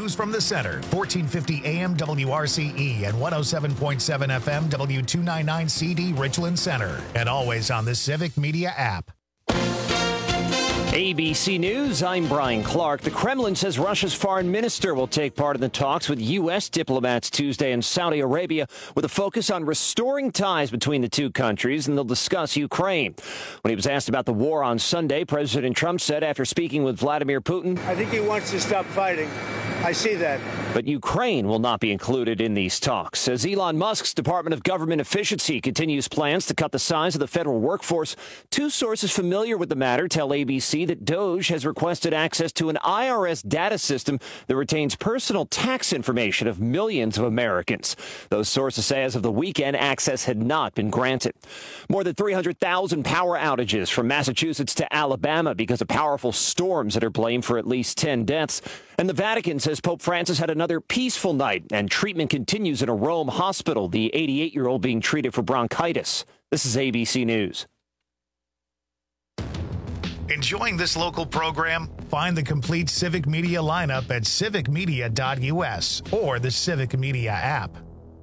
News from the Center, 1450 AM WRCE and 107.7 FM W299 CD Richland Center. And always on the Civic Media app. ABC News, I'm Brian Clark. The Kremlin says Russia's foreign minister will take part in the talks with U.S. diplomats Tuesday in Saudi Arabia with a focus on restoring ties between the two countries, and they'll discuss Ukraine. When he was asked about the war on Sunday, President Trump said after speaking with Vladimir Putin, I think he wants to stop fighting. I see that. But Ukraine will not be included in these talks. As Elon Musk's Department of Government Efficiency continues plans to cut the size of the federal workforce, two sources familiar with the matter tell ABC that DOGE has requested access to an IRS data system that retains personal tax information of millions of Americans. Those sources say as of the weekend, access had not been granted. More than 300,000 power outages from Massachusetts to Alabama because of powerful storms that are blamed for at least 10 deaths. And the Vatican says Pope Francis had another peaceful night, and treatment continues in a Rome hospital, the 88-year-old being treated for bronchitis. This is ABC News. Enjoying this local program? Find the complete Civic Media lineup at civicmedia.us or the Civic Media app.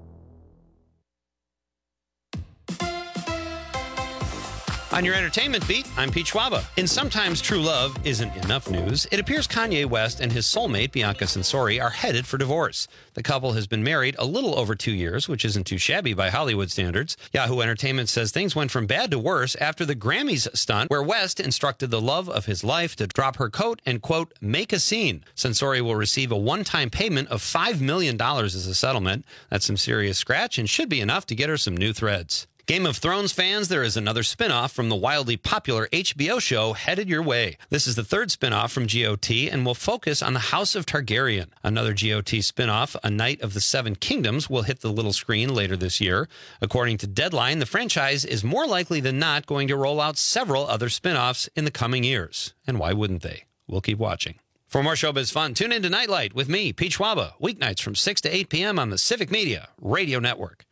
On your entertainment beat, I'm Pete Schwaba. In Sometimes True Love Isn't Enough news, it appears Kanye West and his soulmate, Bianca Censori, are headed for divorce. The couple has been married a little over 2 years, which isn't too shabby by Hollywood standards. Yahoo Entertainment says things went from bad to worse after the Grammys stunt, where West instructed the love of his life to drop her coat and, quote, make a scene. Censori will receive a one-time payment of $5 million as a settlement. That's some serious scratch and should be enough to get her some new threads. Game of Thrones fans, there is another spin-off from the wildly popular HBO show headed your way. This is the third spin-off from GOT and will focus on the House of Targaryen. Another GOT spin-off, A Knight of the Seven Kingdoms, will hit the little screen later this year. According to Deadline, the franchise is more likely than not going to roll out several other spin-offs in the coming years. And why wouldn't they? We'll keep watching. For more showbiz fun, tune in to Nightlight with me, Pete Schwaba, weeknights from 6 to 8 p.m. on the Civic Media Radio Network.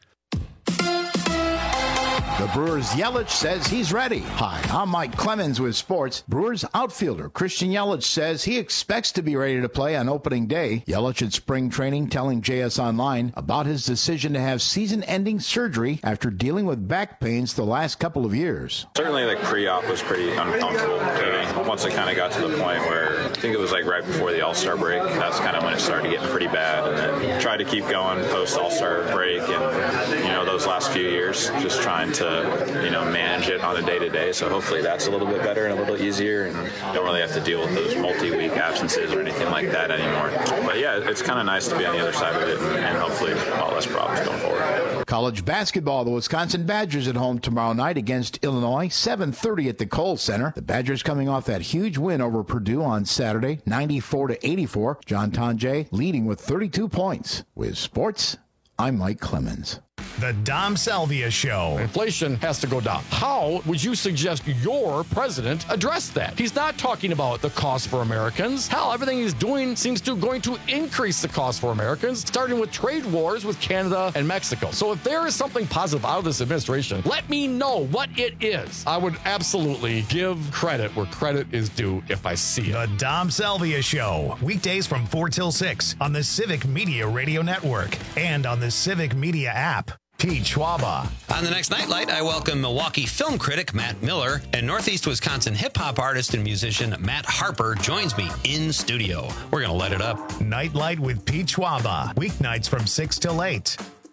The Brewers' Yelich says he's ready. Hi, I'm Mike Clemens with sports. Brewers outfielder Christian Yelich says he expects to be ready to play on opening day. Yelich at spring training telling JS Online about his decision to have season-ending surgery after dealing with back pains the last couple of years. Certainly, like pre-op was pretty uncomfortable to me. Once it kind of got to the point where I think it was like right before the All-Star break, that's kind of when it started getting pretty bad. And then tried to keep going post All-Star break, and those last few years, just trying to manage it on a day-to-day. So hopefully that's a little bit better and a little easier, and don't really have to deal with those multi-week absences or anything like that anymore. But yeah, it's kind of nice to be on the other side of it, and hopefully a lot less problems going forward. College basketball, the Wisconsin Badgers at home tomorrow night against Illinois, 7:30 at the Kohl Center. The Badgers coming off that huge win over Purdue on Saturday, 94-84. John Tonje leading with 32 points. With sports, I'm Mike Clemens. The Dom Salvia Show. Inflation has to go down. How would you suggest your president address that? He's not talking about the cost for Americans. Hell, everything he's doing seems to going to increase the cost for Americans, starting with trade wars with Canada and Mexico. So if there is something positive out of this administration, let me know what it is. I would absolutely give credit where credit is due if I see it. The Dom Salvia Show. Weekdays from 4 till 6 on the Civic Media Radio Network and on the Civic Media app. Pete Schwaba. On the next Nightlight, I welcome Milwaukee film critic Matt Miller, and Northeast Wisconsin hip-hop artist and musician Matt Harper joins me in studio. We're going to light it up. Nightlight with Pete Schwaba. Weeknights from 6 till 8.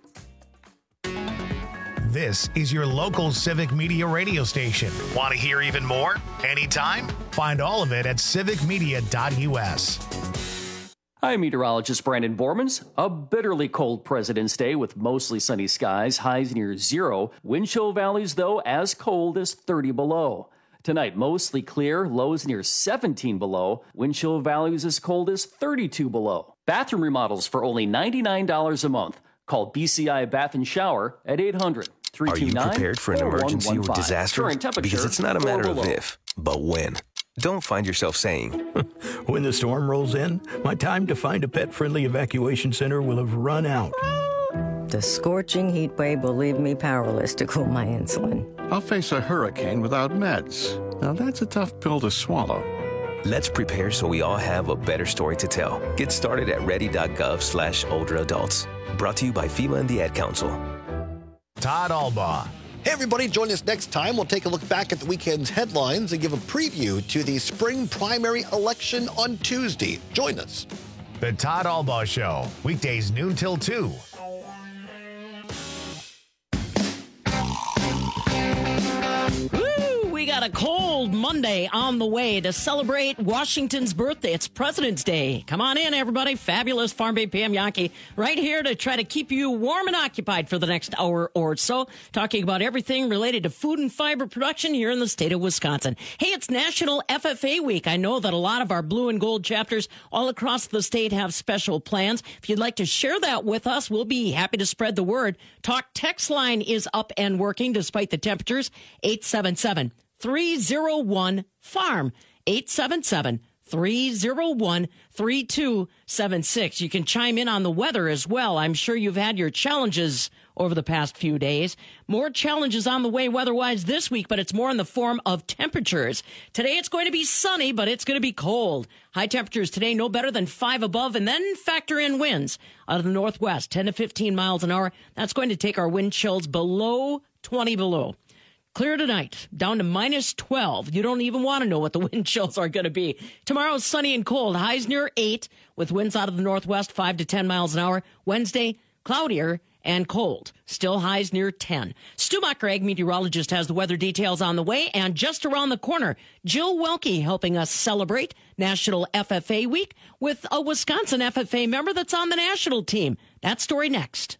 This is your local Civic Media radio station. Want to hear even more? Anytime? Find all of it at civicmedia.us. I'm meteorologist Brandon Bormans. A bitterly cold President's Day with mostly sunny skies, highs near zero. Wind chill valleys, though, as cold as 30 below. Tonight, mostly clear, lows near 17 below. Wind chill values as cold as 32 below. Bathroom remodels for only $99 a month. Call BCI Bath and Shower at 800-329-4115. Are you prepared for an emergency or disaster? Because it's not a matter of if, but when. Don't find yourself saying, when the storm rolls in, my time to find a pet-friendly evacuation center will have run out. The scorching heat wave will leave me powerless to cool my insulin. I'll face a hurricane without meds. Now that's a tough pill to swallow. Let's prepare so we all have a better story to tell. Get started at ready.gov/older adults. Brought to you by FEMA and the Ad Council. Todd Albaugh. Hey, everybody, join us next time. We'll take a look back at the weekend's headlines and give a preview to the spring primary election on Tuesday. Join us. The Todd Albaugh Show, weekdays noon till 2. We got a cold Monday on the way to celebrate Washington's birthday. It's President's Day. Come on in, everybody. Fabulous Farm Bay PM Yankee right here to try to keep you warm and occupied for the next hour or so, talking about everything related to food and fiber production here in the state of Wisconsin. Hey, it's National FFA Week. I know that a lot of our blue and gold chapters all across the state have special plans. If you'd like to share that with us, we'll be happy to spread the word. Talk text line is up and working despite the temperatures. 877-301-FARM, 877-301-3276. You can chime in on the weather as well. I'm sure you've had your challenges over the past few days. More challenges on the way weather-wise this week, but it's more in the form of temperatures. Today it's going to be sunny, but it's going to be cold. High temperatures today no better than 5 above, and then factor in winds out of the northwest, 10 to 15 miles an hour. That's going to take our wind chills below 20 below. Clear tonight, down to minus 12. You don't even want to know what the wind chills are going to be. Tomorrow is sunny and cold. Highs near 8 with winds out of the northwest, 5 to 10 miles an hour. Wednesday, cloudier and cold. Still highs near 10. Stu Macher, ag meteorologist, has the weather details on the way. And just around the corner, Jill Welke helping us celebrate National FFA Week with a Wisconsin FFA member that's on the national team. That story next.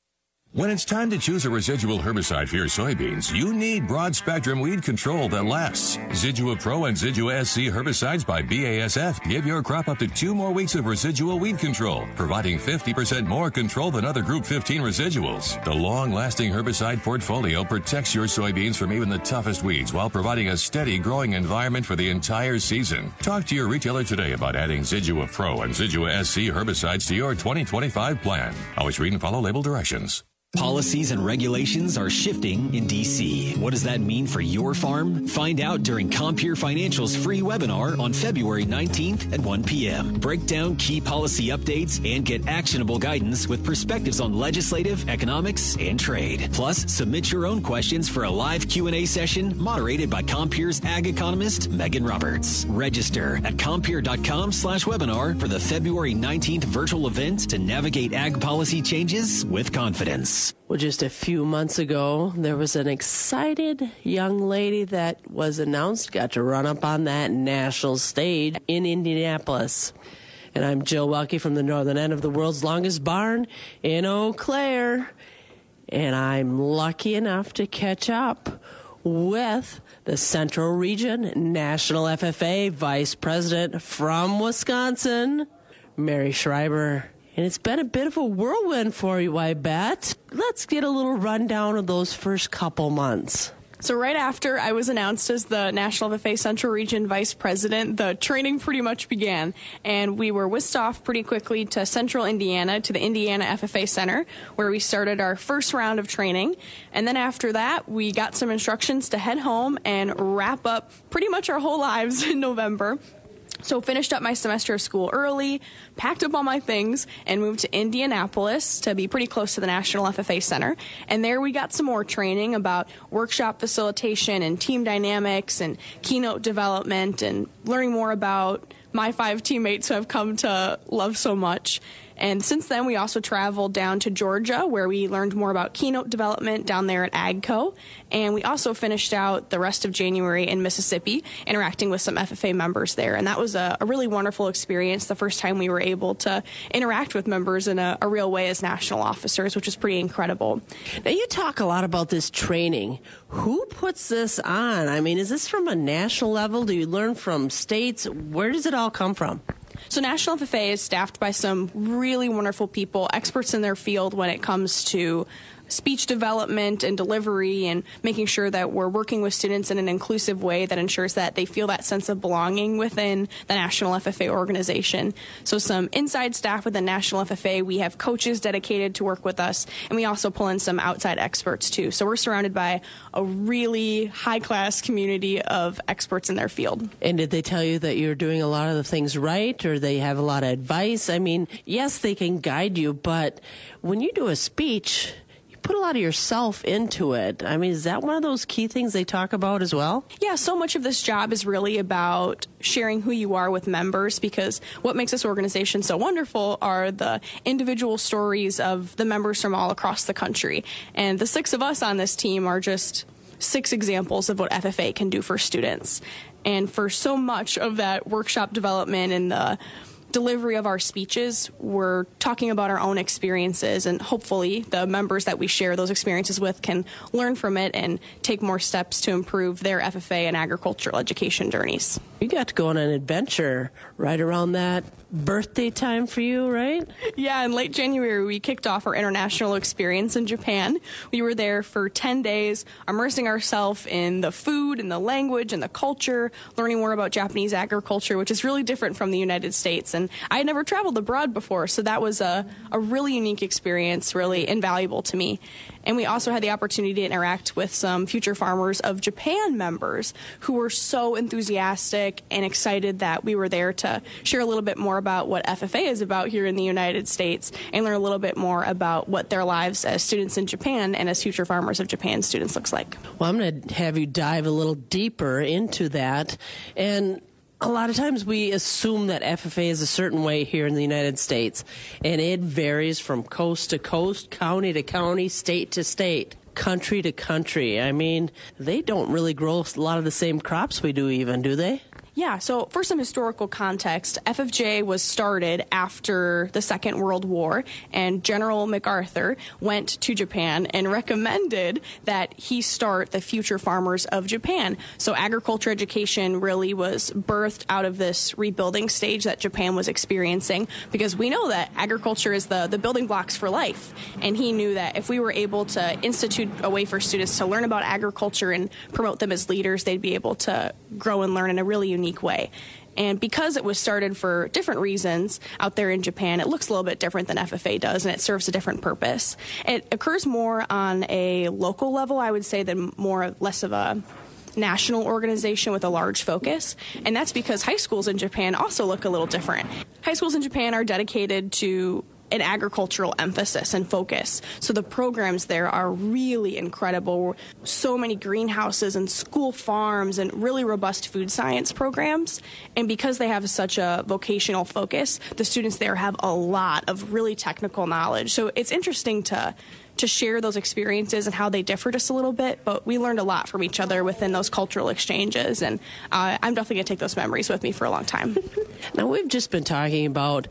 When it's time to choose a residual herbicide for your soybeans, you need broad-spectrum weed control that lasts. Zidua Pro and Zidua SC herbicides by BASF give your crop up to 2 more weeks of residual weed control, providing 50% more control than other Group 15 residuals. The long-lasting herbicide portfolio protects your soybeans from even the toughest weeds while providing a steady growing environment for the entire season. Talk to your retailer today about adding Zidua Pro and Zidua SC herbicides to your 2025 plan. Always read and follow label directions. Policies and regulations are shifting in D.C. What does that mean for your farm? Find out during Compeer Financial's free webinar on February 19th at 1 p.m. Break down key policy updates and get actionable guidance with perspectives on legislative, economics, and trade. Plus, submit your own questions for a live Q&A session moderated by Compeer's ag economist, Megan Roberts. Register at Compeer.com/webinar for the February 19th virtual event to navigate ag policy changes with confidence. Well, just a few months ago, there was an excited young lady that was announced, got to run up on that national stage in Indianapolis. And I'm Jill Welke from the northern end of the world's longest barn in Eau Claire. And I'm lucky enough to catch up with the Central Region National FFA Vice President from Wisconsin, Mary Schreiber. And it's been a bit of a whirlwind for you, I bet. Let's get a little rundown of those first couple months. So right after I was announced as the National FFA Central Region Vice President, the training pretty much began. And we were whisked off pretty quickly to Central Indiana, to the Indiana FFA Center, where we started our first round of training. And then after that, we got some instructions to head home and wrap up pretty much our whole lives in November. So finished up my semester of school early, packed up all my things, and moved to Indianapolis to be pretty close to the National FFA Center. And there we got some more training about workshop facilitation and team dynamics and keynote development and learning more about my 5 teammates who I've come to love so much. And since then, we also traveled down to Georgia, where we learned more about keynote development down there at AGCO. And we also finished out the rest of January in Mississippi, interacting with some FFA members there. And that was a really wonderful experience, the first time we were able to interact with members in a real way as national officers, which is pretty incredible. Now, you talk a lot about this training. Who puts this on? I mean, is this from a national level? Do you learn from states? Where does it all come from? So National FFA is staffed by some really wonderful people, experts in their field when it comes to speech development and delivery and making sure that we're working with students in an inclusive way that ensures that they feel that sense of belonging within the National FFA organization. So some inside staff within National FFA, we have coaches dedicated to work with us, and we also pull in some outside experts too. So we're surrounded by a really high-class community of experts in their field. And did they tell you that you're doing a lot of the things right, or they have a lot of advice? I mean, yes, they can guide you, but when you do a speech, you put a lot of yourself into it. I mean, is that one of those key things they talk about as well? Yeah, so much of this job is really about sharing who you are with members, because what makes this organization so wonderful are the individual stories of the members from all across the country. And the 6 of us on this team are just 6 examples of what FFA can do for students. And for so much of that workshop development and the delivery of our speeches, we're talking about our own experiences, and hopefully the members that we share those experiences with can learn from it and take more steps to improve their FFA and agricultural education journeys. You got to go on an adventure right around that birthday time for you, right? Yeah, in late January, we kicked off our international experience in Japan. We were there for 10 days, immersing ourselves in the food and the language and the culture, learning more about Japanese agriculture, which is really different from the United States. And I had never traveled abroad before, so that was a really unique experience, really invaluable to me. And we also had the opportunity to interact with some Future Farmers of Japan members who were so enthusiastic and excited that we were there to share a little bit more about what FFA is about here in the United States and learn a little bit more about what their lives as students in Japan and as Future Farmers of Japan students looks like. Well, I'm going to have you dive a little deeper into that. And a lot of times we assume that FFA is a certain way here in the United States, and it varies from coast to coast, county to county, state to state, country to country. I mean, they don't really grow a lot of the same crops we do even, do they? Yeah, so for some historical context, FFJ was started after the Second World War, and General MacArthur went to Japan and recommended that he start the Future Farmers of Japan. So agriculture education really was birthed out of this rebuilding stage that Japan was experiencing, because we know that agriculture is the building blocks for life. And he knew that if we were able to institute a way for students to learn about agriculture and promote them as leaders, they'd be able to grow and learn in a really unique way. And because it was started for different reasons out there in Japan, it looks a little bit different than FFA does, and it serves a different purpose. It occurs more on a local level, I would say, than less of a national organization with a large focus. And that's because high schools in Japan also look a little different. High schools in Japan are dedicated to an agricultural emphasis and focus. So the programs there are really incredible. So many greenhouses and school farms and really robust food science programs. And because they have such a vocational focus, the students there have a lot of really technical knowledge. So it's interesting to share those experiences and how they differ just a little bit, but we learned a lot from each other within those cultural exchanges, and I'm definitely going to take those memories with me for a long time. Now, we've just been talking about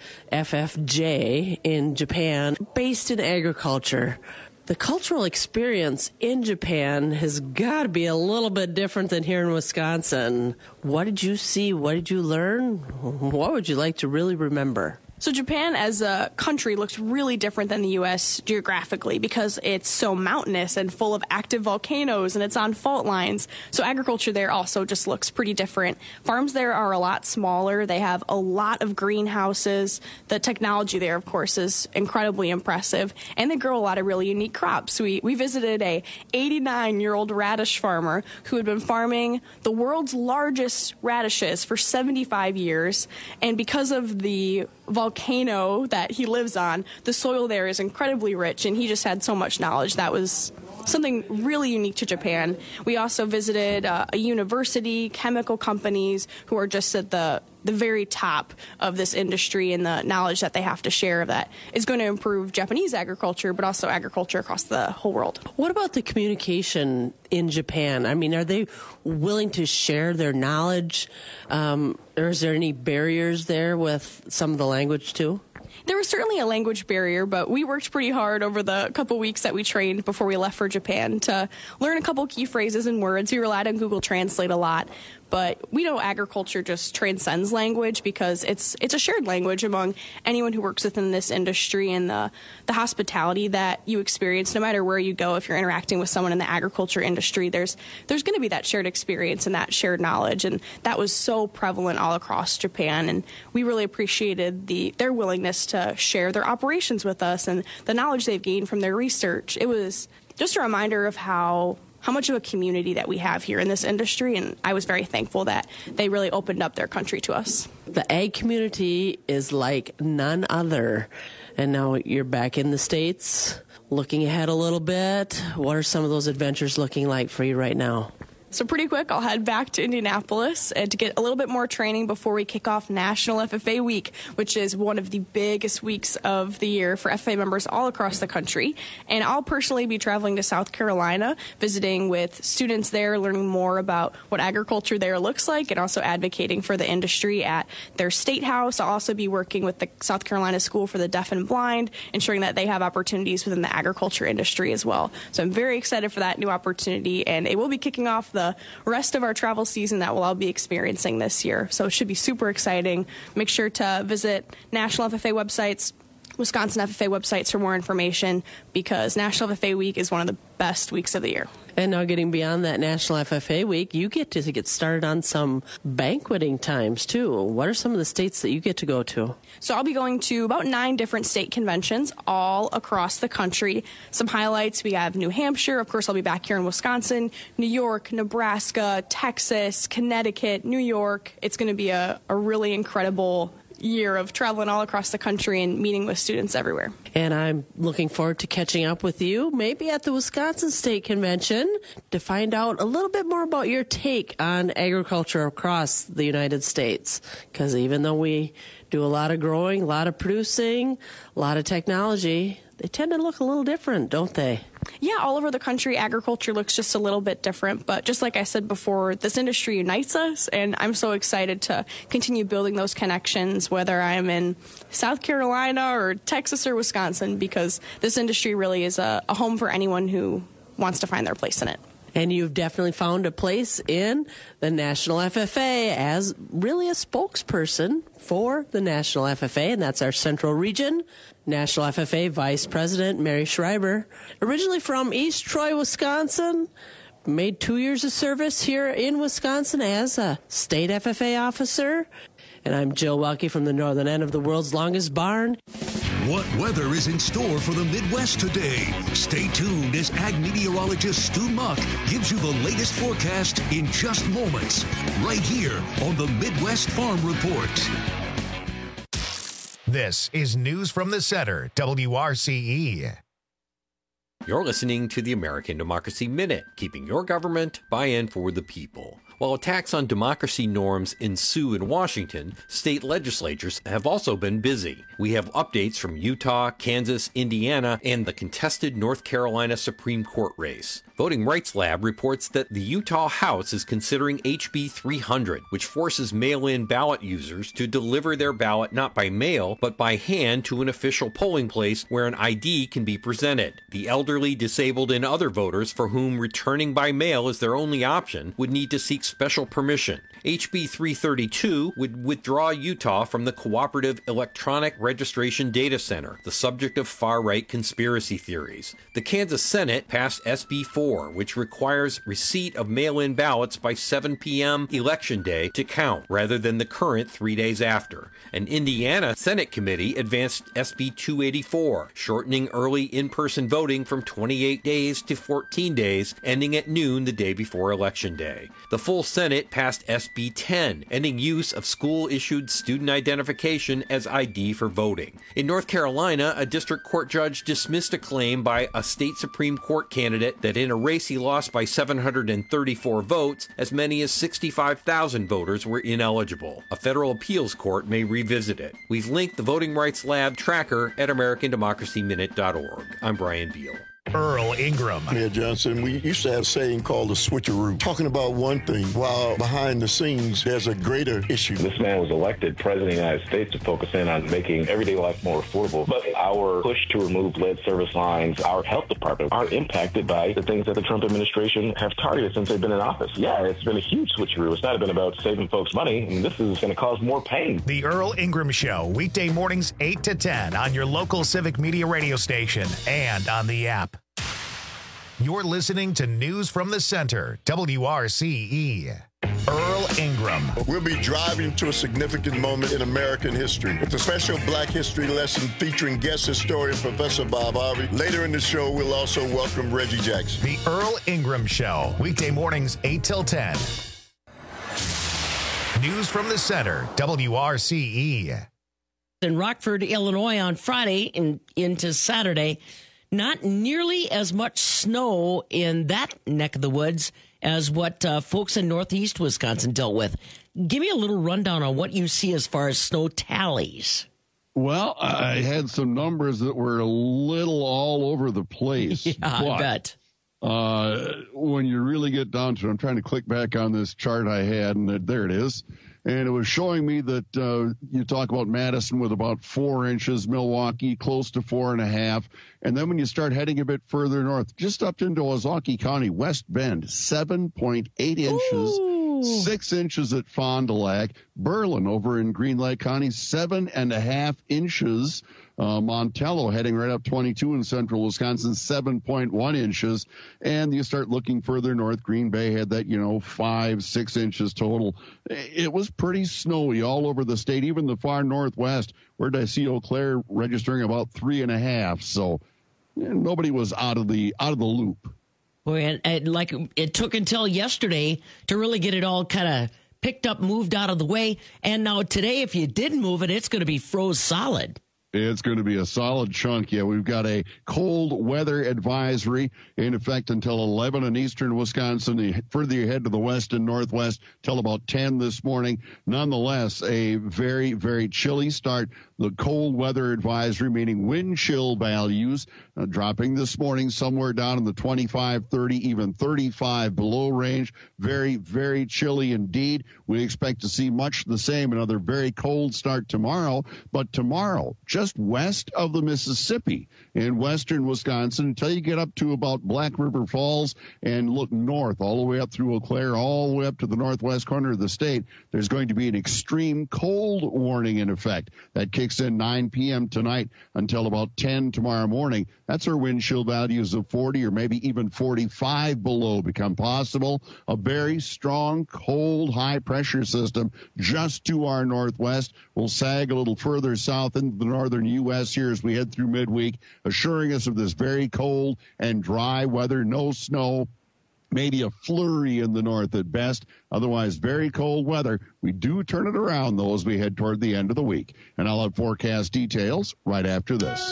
FFJ in Japan, based in agriculture. The cultural experience in Japan has got to be a little bit different than here in Wisconsin. What did you see? What did you learn? What would you like to really remember? So Japan as a country looks really different than the U.S. geographically because it's so mountainous and full of active volcanoes, and it's on fault lines. So agriculture there also just looks pretty different. Farms there are a lot smaller. They have a lot of greenhouses. The technology there, of course, is incredibly impressive, and they grow a lot of really unique crops. We visited a 89-year-old radish farmer who had been farming the world's largest radishes for 75 years, and because of the volcano that he lives on, the soil there is incredibly rich, and he just had so much knowledge. That was something really unique to Japan. We also visited a university, chemical companies who are just at the very top of this industry, and the knowledge that they have to share that is going to improve Japanese agriculture, but also agriculture across the whole world. What about the communication in Japan? I mean, are they willing to share their knowledge? Or is there any barriers there with some of the language too? There was certainly a language barrier, but we worked pretty hard over the couple weeks that we trained before we left for Japan to learn a couple key phrases and words. We relied on Google Translate a lot. but we know agriculture just transcends language because it's a shared language among anyone who works within this industry, and the hospitality that you experience no matter where you go. If you're interacting with someone in the agriculture industry, there's going to be that shared experience and that shared knowledge, and that was so prevalent all across Japan, and we really appreciated their willingness to share their operations with us and the knowledge they've gained from their research. It was just a reminder of how much of a community that we have here in this industry, and I was very thankful that they really opened up their country to us. The ag community is like none other, and now you're back in the States, looking ahead a little bit. What are some of those adventures looking like for you right now? So pretty quick, I'll head back to Indianapolis to get a little bit more training before we kick off National FFA Week, which is one of the biggest weeks of the year for FFA members all across the country. And I'll personally be traveling to South Carolina, visiting with students there, learning more about what agriculture there looks like, and also advocating for the industry at their state house. I'll also be working with the South Carolina School for the Deaf and Blind, ensuring that they have opportunities within the agriculture industry as well. So I'm very excited for that new opportunity, and it will be kicking off the rest of our travel season that we'll all be experiencing this year. So it should be super exciting. Make sure to visit National FFA websites, Wisconsin FFA websites for more information, because National FFA Week is one of the best weeks of the year. And now getting beyond that National FFA Week, you get to get started on some banqueting times too. What are some of the states that you get to go to? So I'll be going to about 9 different state conventions all across the country. Some highlights, we have New Hampshire. Of course, I'll be back here in Wisconsin, New York, Nebraska, Texas, Connecticut, New York. It's going to be a really incredible year of traveling all across the country and meeting with students everywhere. And I'm looking forward to catching up with you, maybe at the Wisconsin State Convention, to find out a little bit more about your take on agriculture across the United States. Because even though we do a lot of growing, a lot of producing, a lot of technology, they tend to look a little different, don't they? Yeah, all over the country, agriculture looks just a little bit different. But just like I said before, this industry unites us, and I'm so excited to continue building those connections, whether I'm in South Carolina or Texas or Wisconsin, because this industry really is a home for anyone who wants to find their place in it. And you've definitely found a place in the National FFA as really a spokesperson for the National FFA, and that's our Central Region. National FFA Vice President Mary Schreiber, originally from East Troy, Wisconsin, made 2 years of service here in Wisconsin as a state FFA officer. And I'm Jill Welke from the northern end of the world's longest barn. What weather is in store for the Midwest today? Stay tuned as ag meteorologist Stu Muck gives you the latest forecast in just moments, right here on the Midwest Farm Report. This is News from the Center, WRCE. You're listening to the American Democracy Minute, keeping your government by and for the people. While attacks on democracy norms ensue in Washington, state legislatures have also been busy. We have updates from Utah, Kansas, Indiana, and the contested North Carolina Supreme Court race. Voting Rights Lab reports that the Utah House is considering HB 300, which forces mail-in ballot users to deliver their ballot not by mail, but by hand to an official polling place where an ID can be presented. The elderly, disabled, and other voters for whom returning by mail is their only option would need to seek special permission. HB 332 would withdraw Utah from the Cooperative Electronic Registration Data Center, the subject of far-right conspiracy theories. The Kansas Senate passed SB 4, which requires receipt of mail-in ballots by 7 p.m. Election Day to count, rather than the current 3 days after. An Indiana Senate committee advanced SB 284, shortening early in-person voting from 28 days to 14 days, ending at noon the day before Election Day. The full Senate passed SB 10, ending use of school-issued student identification as ID for voting. In North Carolina, a district court judge dismissed a claim by a state Supreme Court candidate that in a race he lost by 734 votes, as many as 65,000 voters were ineligible. A federal appeals court may revisit it. We've linked the Voting Rights Lab tracker at AmericanDemocracyMinute.org. I'm Brian Beal. Earl Ingram. Mayor Johnson, we used to have a saying called the switcheroo, talking about one thing while behind the scenes there's a greater issue. This man was elected president of the United States to focus in on making everyday life more affordable. But our push to remove lead service lines, our health department, are impacted by the things that the Trump administration have targeted since they've been in office. Yeah, it's been a huge switcheroo. It's not been about saving folks money, and this is going to cause more pain. The Earl Ingram Show, weekday mornings 8 to 10 on your local Civic Media radio station and on the app. You're listening to News from the Center, WRCE. Earl Ingram. We'll be driving to a significant moment in American history with a special Black History lesson featuring guest historian Professor Bob Harvey. Later in the show, we'll also welcome Reggie Jackson. The Earl Ingram Show, weekday mornings 8 till 10. News from the Center, WRCE. In Rockford, Illinois on Friday and into Saturday, not nearly as much snow in that neck of the woods as what folks in northeast Wisconsin dealt with. Give me a little rundown on what you see as far as snow tallies. Well, I had some numbers that were a little all over the place. Yeah, I bet. When you really get down to it, I'm trying to click back on this chart I had, and there it is. And it was showing me that you talk about Madison with about 4 inches, Milwaukee close to 4.5. And then when you start heading a bit further north, just up into Ozaukee County, West Bend, 7.8 inches. Ooh. 6 inches at Fond du Lac. Berlin over in Green Lake County, 7.5 inches. Montello heading right up 22 in central Wisconsin, 7.1 inches. And you start looking further north, Green Bay had that, 5-6 inches total. It was pretty snowy all over the state, even the far northwest. Where did I see Eau Claire registering about 3.5? So nobody was out of the loop. Boy, and like it took until yesterday to really get it all kind of picked up, moved out of the way. And now today, if you didn't move it, it's going to be froze solid. It's going to be a solid chunk. Yeah, we've got a cold weather advisory in effect until 11 in eastern Wisconsin. Further you head to the west and northwest till about 10 this morning. Nonetheless, a very, very chilly start. The cold weather advisory, meaning wind chill values, dropping this morning somewhere down in the 25, 30, even 35 below range. Very, very chilly indeed. We expect to see much the same, another very cold start tomorrow. But tomorrow, just west of the Mississippi in western Wisconsin, until you get up to about Black River Falls and look north all the way up through Eau Claire, all the way up to the northwest corner of the state, there's going to be an extreme cold warning in effect. That kicks in 9 p.m. tonight until about 10 tomorrow morning. That's where wind chill values of 40 or maybe even 45 below become possible. A very strong, cold, high-pressure system just to our northwest will sag a little further south into the northern U.S. here as we head through midweek, assuring us of this very cold and dry weather, no snow. Maybe a flurry in the north at best. Otherwise, very cold weather. We do turn it around, though, as we head toward the end of the week. And I'll have forecast details right after this.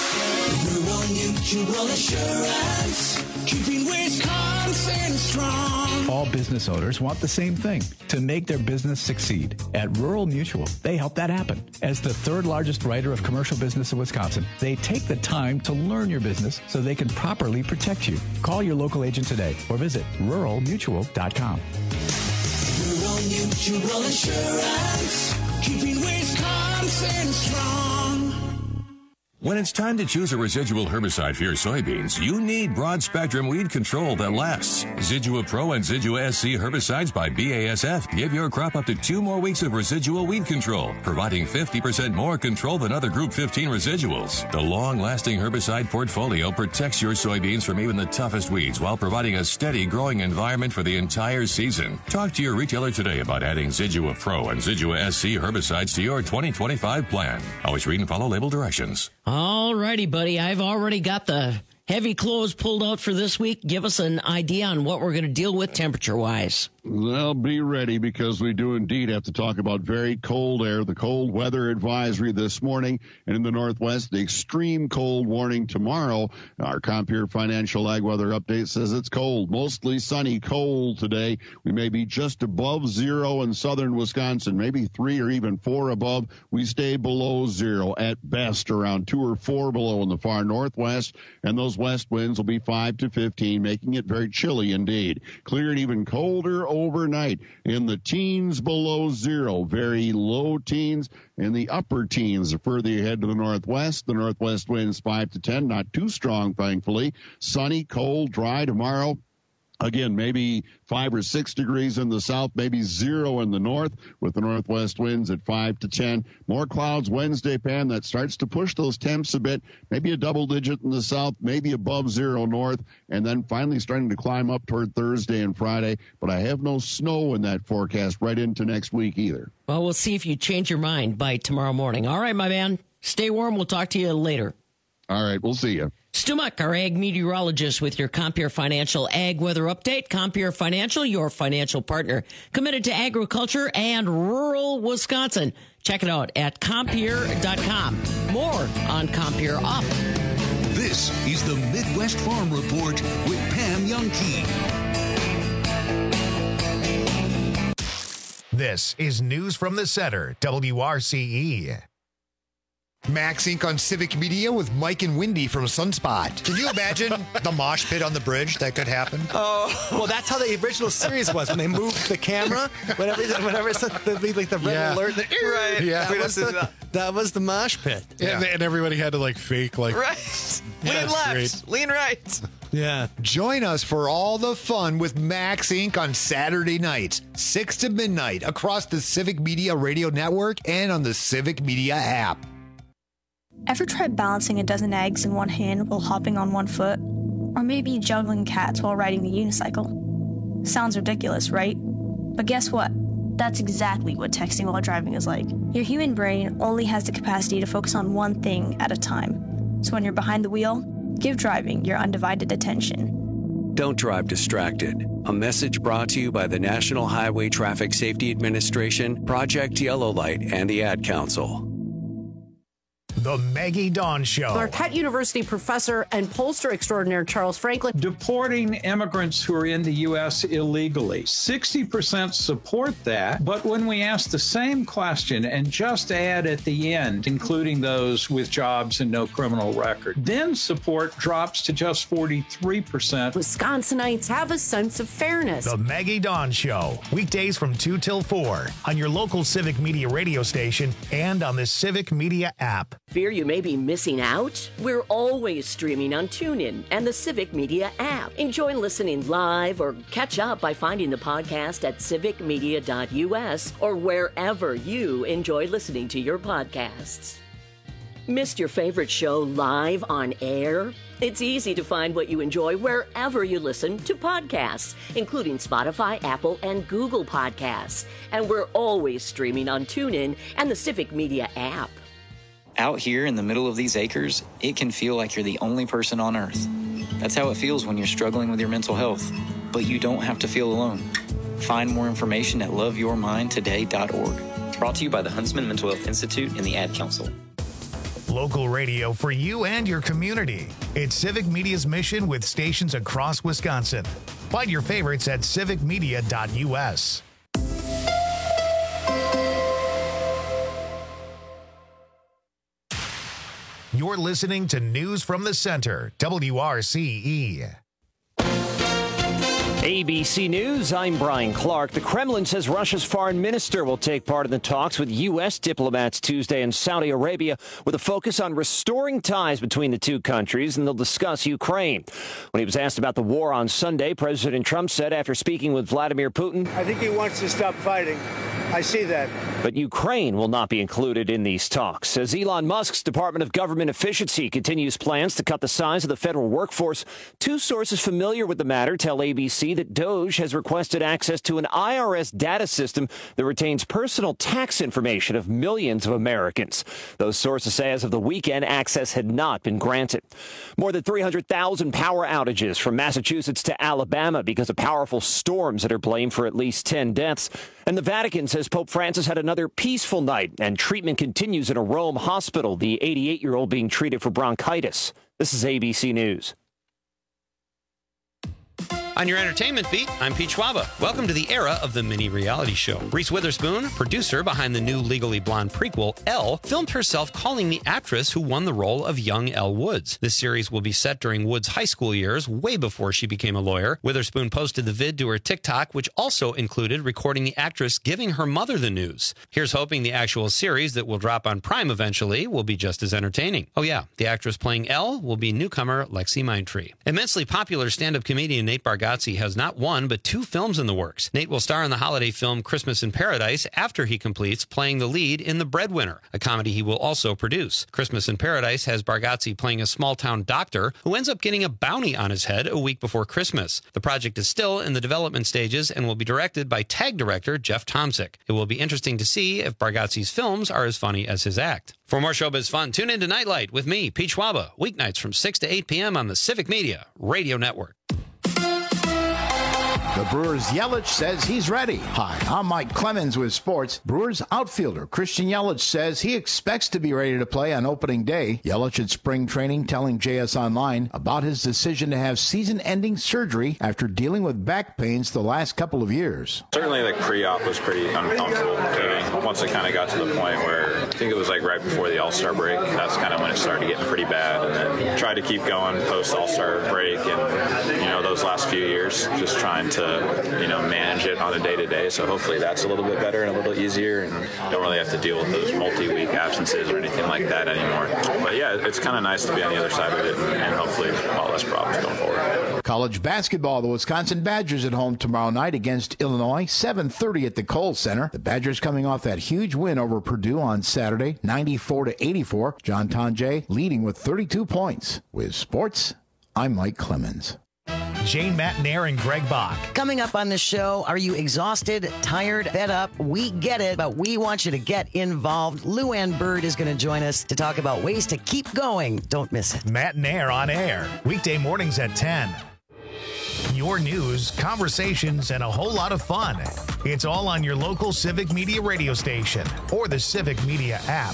Rural Mutual Insurance, keeping Wisconsin strong. All business owners want the same thing, to make their business succeed. At Rural Mutual, they help that happen. As the third largest writer of commercial business in Wisconsin, they take the time to learn your business so they can properly protect you. Call your local agent today or visit ruralmutual.com. Rural Mutual Insurance, keeping Wisconsin strong. When it's time to choose a residual herbicide for your soybeans, you need broad-spectrum weed control that lasts. Zidua Pro and Zidua SC herbicides by BASF give your crop up to 2 more weeks of residual weed control, providing 50% more control than other Group 15 residuals. The long-lasting herbicide portfolio protects your soybeans from even the toughest weeds while providing a steady growing environment for the entire season. Talk to your retailer today about adding Zidua Pro and Zidua SC herbicides to your 2025 plan. Always read and follow label directions. All righty, buddy. I've already got the heavy clothes pulled out for this week. Give us an idea on what we're going to deal with temperature-wise. Well, be ready because we do indeed have to talk about very cold air, the cold weather advisory this morning, and in the Northwest, the extreme cold warning tomorrow. Our Compeer Financial Ag Weather Update says it's cold, mostly sunny, cold today. We may be just above zero in southern Wisconsin, maybe 3 or even 4 above. We stay below zero at best, around 2 or 4 below in the far northwest, and those west winds will be 5 to 15, making it very chilly indeed. Clear and even colder overnight in the teens below zero, very low teens in the upper teens further ahead to the northwest. The northwest winds 5 to 10, not too strong, thankfully. Sunny, cold, dry tomorrow. Again, maybe 5 or 6 degrees in the south, maybe 0 in the north, with the northwest winds at 5 to 10. More clouds Wednesday, Pam. That starts to push those temps a bit, maybe a double digit in the south, maybe above 0 north, and then finally starting to climb up toward Thursday and Friday. But I have no snow in that forecast right into next week either. Well, we'll see if you change your mind by tomorrow morning. All right, my man. Stay warm. We'll talk to you later. All right, we'll see you. Stu Muck, our ag meteorologist with your Compeer Financial Ag Weather Update. Compeer Financial, your financial partner, committed to agriculture and rural Wisconsin. Check it out at Compeer.com. More on Compeer up. This is the Midwest Farm Report with Pam Youngkey. This is News from the Center, WRCE. Max Inc. on Civic Media with Mike and Wendy from Sunspot. Can you imagine the mosh pit on the bridge that could happen? Oh, well, that's how the original series was when they moved the camera. Whenever it's like the red alert. Right. Yeah. That was the mosh pit. Yeah. And everybody had to like fake like. Right. Yeah, lean left. great. Lean right. Yeah. Join us for all the fun with Max Inc. on Saturday nights, 6 to midnight, across the Civic Media Radio Network and on the Civic Media app. Ever tried balancing a dozen eggs in one hand while hopping on one foot? Or maybe juggling cats while riding the unicycle? Sounds ridiculous, right? But guess what? That's exactly what texting while driving is like. Your human brain only has the capacity to focus on one thing at a time. So when you're behind the wheel, give driving your undivided attention. Don't drive distracted. A message brought to you by the National Highway Traffic Safety Administration, Project Yellow Light, and the Ad Council. The Maggie Dawn Show. Marquette University professor and pollster extraordinaire Charles Franklin. Deporting immigrants who are in the U.S. illegally. 60% support that, but when we ask the same question and just add at the end, including those with jobs and no criminal record, then support drops to just 43%. Wisconsinites have a sense of fairness. The Maggie Dawn Show. Weekdays from 2 till 4 on your local Civic Media radio station and on the Civic Media app. Fear you may be missing out? We're always streaming on TuneIn and the Civic Media app. Enjoy listening live or catch up by finding the podcast at civicmedia.us or wherever you enjoy listening to your podcasts. Missed your favorite show live on air? It's easy to find what you enjoy wherever you listen to podcasts, including Spotify, Apple, and Google Podcasts. And we're always streaming on TuneIn and the Civic Media app. Out here in the middle of these acres, it can feel like you're the only person on earth. That's how it feels when you're struggling with your mental health. But you don't have to feel alone. Find more information at loveyourmindtoday.org. Brought to you by the Huntsman Mental Health Institute and the Ad Council. Local radio for you and your community. It's Civic Media's mission with stations across Wisconsin. Find your favorites at civicmedia.us. You're listening to News from the Center, WRCE. ABC News, I'm Brian Clark. The Kremlin says Russia's foreign minister will take part in the talks with U.S. diplomats Tuesday in Saudi Arabia with a focus on restoring ties between the two countries, and they'll discuss Ukraine. When he was asked about the war on Sunday, President Trump said after speaking with Vladimir Putin, I think he wants to stop fighting. I see that. But Ukraine will not be included in these talks. As Elon Musk's Department of Government Efficiency continues plans to cut the size of the federal workforce, two sources familiar with the matter tell ABC ABC that DOJ has requested access to an IRS data system that retains personal tax information of millions of Americans. Those sources say as of the weekend, access had not been granted. More than 300,000 power outages from Massachusetts to Alabama because of powerful storms that are blamed for at least 10 deaths. And the Vatican says Pope Francis had another peaceful night, and treatment continues in a Rome hospital, the 88-year-old being treated for bronchitis. This is ABC News. On your entertainment beat, I'm Pete Schwaba. Welcome to the era of the mini reality show. Reese Witherspoon, producer behind the new Legally Blonde prequel, Elle, filmed herself calling the actress who won the role of young Elle Woods. This series will be set during Woods' high school years, way before she became a lawyer. Witherspoon posted the vid to her TikTok, which also included recording the actress giving her mother the news. Here's hoping the actual series that will drop on Prime eventually will be just as entertaining. Oh yeah, the actress playing Elle will be newcomer Lexi Mindtree. Immensely popular stand-up comedian Nate Bargatze has not one, but 2 films in the works. Nate will star in the holiday film Christmas in Paradise after he completes playing the lead in The Breadwinner, a comedy he will also produce. Christmas in Paradise has Bargatze playing a small-town doctor who ends up getting a bounty on his head a week before Christmas. The project is still in the development stages and will be directed by TAG director Jeff Tomsic. It will be interesting to see if Bargatze's films are as funny as his act. For more showbiz fun, tune in to Nightlight with me, Pete Schwaba, weeknights from 6 to 8 p.m. on the Civic Media Radio Network. The Brewers' Yelich says he's ready. Hi, I'm Mike Clemens with sports. Brewers outfielder Christian Yelich says he expects to be ready to play on opening day. Yelich at spring training telling JS Online about his decision to have season-ending surgery after dealing with back pains the last couple of years. Certainly the pre-op was pretty uncomfortable. Once it kind of got to the point where I think it was like right before the All-Star break, that's kind of when it started getting pretty bad. And then tried to keep going post-All-Star break and, those last few years, just trying to manage it on a day-to-day. So hopefully that's a little bit better and a little easier and don't really have to deal with those multi-week absences or anything like that anymore. But yeah, it's kind of nice to be on the other side of it and hopefully a lot less problems going forward. College basketball, the Wisconsin Badgers at home tomorrow night against Illinois, 7:30 at the Kohl Center. The Badgers coming off that huge win over Purdue on Saturday, 94-84. John Tonje leading with 32 points. With sports, I'm Mike Clemens. Jane Matnair and Greg Bach. Coming up on the show, are you exhausted, tired, fed up? We get it, but we want you to get involved. Lou Ann Bird is going to join us to talk about ways to keep going. Don't miss it. Matnair on air, weekday mornings at 10. Your news, conversations, and a whole lot of fun. It's all on your local Civic Media radio station or the Civic Media app.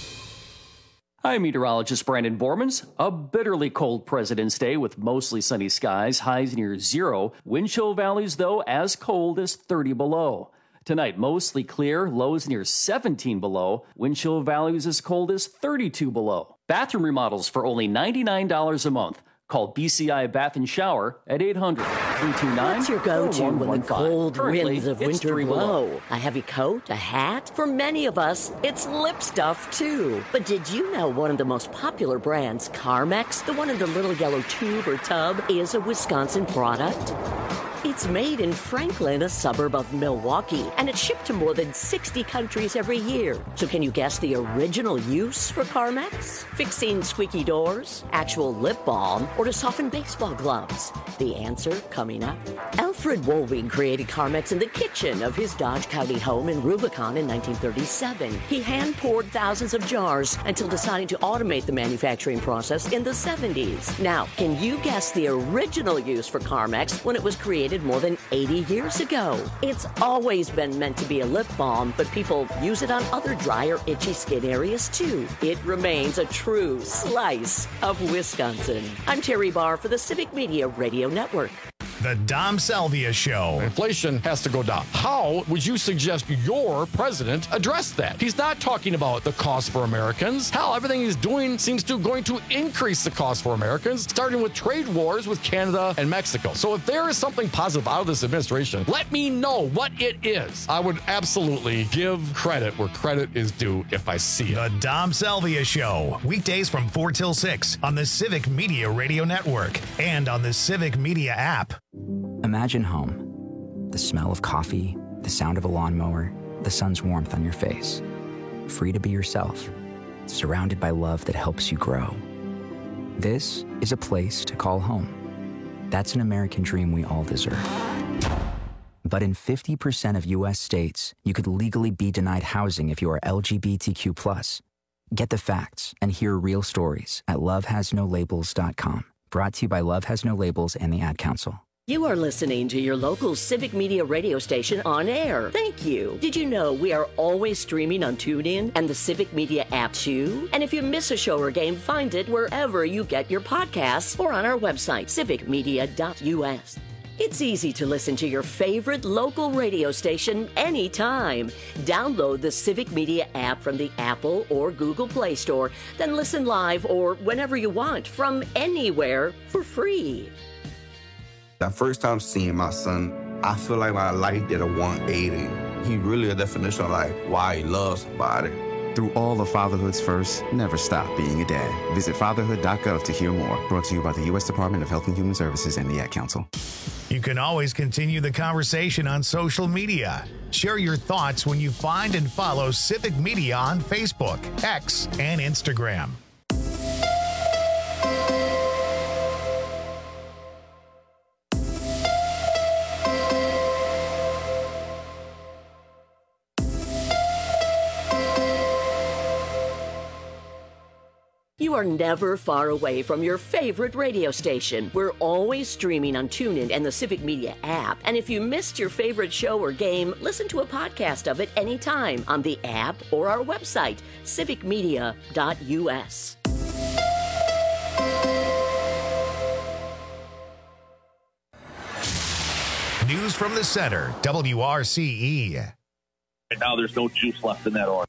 I'm meteorologist Brandon Bormans. A bitterly cold President's Day with mostly sunny skies, highs near 0. Wind chill valleys, though, as cold as 30 below. Tonight, mostly clear, lows near 17 below. Wind chill values as cold as 32 below. Bathroom remodels for only $99 a month. Call BCI Bath and Shower at 800-329-4115. What's your go-to when the cold Currently, winds of it's winter 3 below. blow? A heavy coat? A hat? For many of us, it's lip stuff, too. But did you know one of the most popular brands, Carmex, the one in the little yellow tube or tub, is a Wisconsin product? It's made in Franklin, a suburb of Milwaukee, and it's shipped to more than 60 countries every year. So can you guess the original use for Carmex? Fixing squeaky doors, actual lip balm, or to soften baseball gloves? The answer coming up. Alfred Wolving created Carmex in the kitchen of his Dodge County home in Rubicon in 1937. He hand-poured thousands of jars until deciding to automate the manufacturing process in the 70s. Now, can you guess the original use for Carmex when it was created more than 80 years ago? It's always been meant to be a lip balm, but people use it on other dry or itchy skin areas too. It remains a true slice of Wisconsin. I'm Terry Barr for the Civic Media Radio Network. The Dom Salvia Show. Inflation has to go down. How would you suggest your president address that? He's not talking about the cost for Americans. Hell, everything he's doing seems to going to increase the cost for Americans, starting with trade wars with Canada and Mexico. So if there is something positive out of this administration, let me know what it is. I would absolutely give credit where credit is due if I see it. The Dom Salvia Show. Weekdays from 4 till 6 on the Civic Media Radio Network and on the Civic Media app. Imagine home. The smell of coffee, the sound of a lawnmower, the sun's warmth on your face. Free to be yourself, surrounded by love that helps you grow. This is a place to call home. That's an American dream we all deserve. But in 50% of U.S. states, you could legally be denied housing if you are LGBTQ+. Get the facts and hear real stories at lovehasnolabels.com. Brought to you by Love Has No Labels and the Ad Council. You are listening to your local Civic Media radio station on air. Thank you. Did you know we are always streaming on TuneIn and the Civic Media app too? And if you miss a show or game, find it wherever you get your podcasts or on our website, civicmedia.us. It's easy to listen to your favorite local radio station anytime. Download the Civic Media app from the Apple or Google Play Store, then listen live or whenever you want from anywhere for free. The first time seeing my son, I feel like my life did a 180. He really a definition of like why he loves somebody. Through all of Fatherhood's first, never stop being a dad. Visit fatherhood.gov to hear more. Brought to you by the U.S. Department of Health and Human Services and the Ad Council. You can always continue the conversation on social media. Share your thoughts when you find and follow Civic Media on Facebook, X, and Instagram. You are never far away from your favorite radio station. We're always streaming on TuneIn and the Civic Media app. And if you missed your favorite show or game, listen to a podcast of it anytime on the app or our website, civicmedia.us. News from the center, WRCE. Right now, there's no juice left in that orange.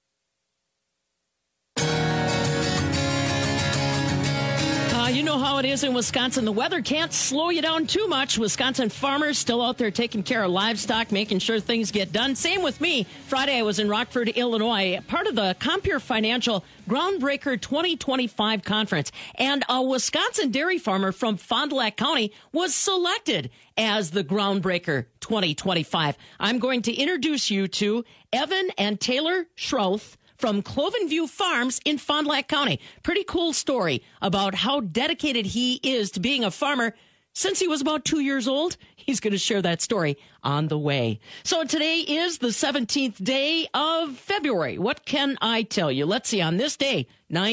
You know how it is in Wisconsin. The weather can't slow you down too much. Wisconsin farmers still out there taking care of livestock, making sure things get done. Same with me. Friday, I was in Rockford, Illinois, part of the Compeer Financial Groundbreaker 2025 conference. And a Wisconsin dairy farmer from Fond du Lac County was selected as the Groundbreaker 2025. I'm going to introduce you to Evan and Taylor Schroth from Cloven View Farms in Fond du Lac County. Pretty cool story about how dedicated he is to being a farmer since he was about 2 years old. He's going to share that story on the way. So today is the 17th day of February. What can I tell you? Let's see. On this day,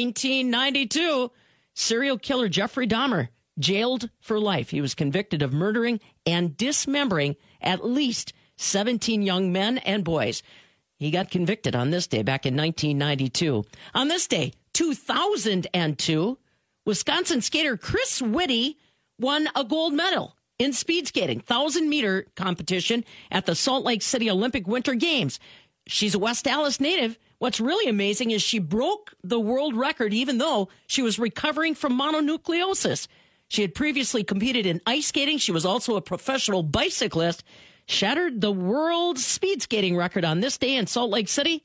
1992, serial killer Jeffrey Dahmer jailed for life. He was convicted of murdering and dismembering at least 17 young men and boys. He got convicted on this day back in 1992. On this day, 2002, Wisconsin skater Chris Whitty won a gold medal in speed skating, 1,000-meter competition at the Salt Lake City Olympic Winter Games. She's a West Allis native. What's really amazing is she broke the world record even though she was recovering from mononucleosis. She had previously competed in ice skating. She was also a professional bicyclist. Shattered the world speed skating record on this day in Salt Lake City,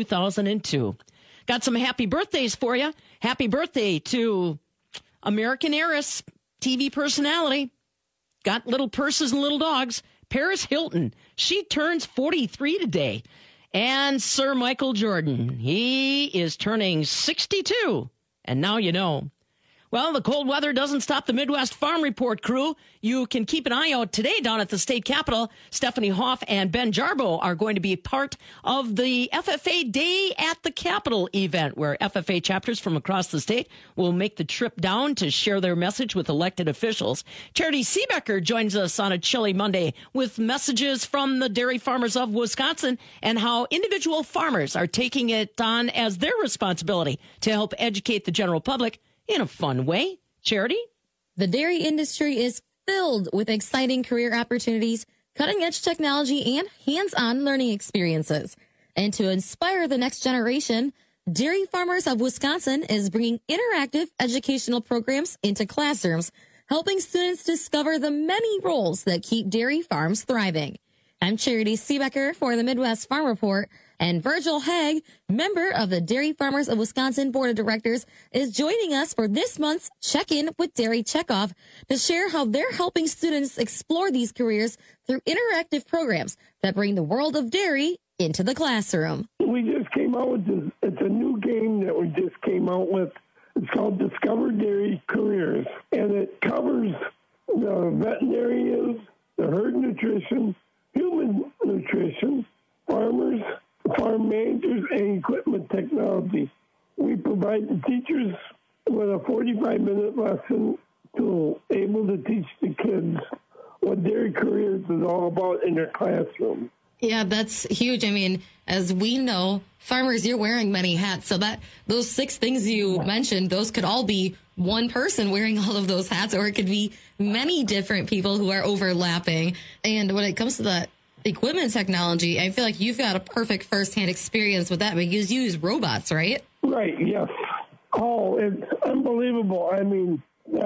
2002. Got some happy birthdays for you. Happy birthday to American heiress, TV personality. Got little purses and little dogs. Paris Hilton. She turns 43 today. And Sir Michael Jordan. He is turning 62. And now you know. Well, the cold weather doesn't stop the Midwest Farm Report crew. You can keep an eye out today down at the state capitol. Stephanie Hoff and Ben Jarbo are going to be part of the FFA Day at the Capitol event, where FFA chapters from across the state will make the trip down to share their message with elected officials. Charity Seebecker joins us on a chilly Monday with messages from the dairy farmers of Wisconsin and how individual farmers are taking it on as their responsibility to help educate the general public in a fun way. Charity? The dairy industry is filled with exciting career opportunities, cutting-edge technology, and hands-on learning experiences. And to inspire the next generation, Dairy Farmers of Wisconsin is bringing interactive educational programs into classrooms, helping students discover the many roles that keep dairy farms thriving. I'm Charity Seebecker for the Midwest Farm Report, and Virgil Haig, member of the Dairy Farmers of Wisconsin Board of Directors, is joining us for this month's Check-In with Dairy Checkoff to share how they're helping students explore these careers through interactive programs that bring the world of dairy into the classroom. We just came out with this. It's a new game that we just came out with. It's called Discover Dairy Careers, and it covers the veterinarians, the herd nutrition, human nutrition, farmers, farm managers, and equipment technology. We provide the teachers with a 45-minute lesson to able to teach the kids what dairy careers is all about in their classroom. Yeah, that's huge. I mean, as we know, farmers, you're wearing many hats. So that those 6 things you mentioned, those could all be one person wearing all of those hats, or it could be many different people who are overlapping. And when it comes to the equipment technology, I feel like you've got a perfect firsthand experience with that because you use robots, right? Right, yes. Oh, it's unbelievable. I mean,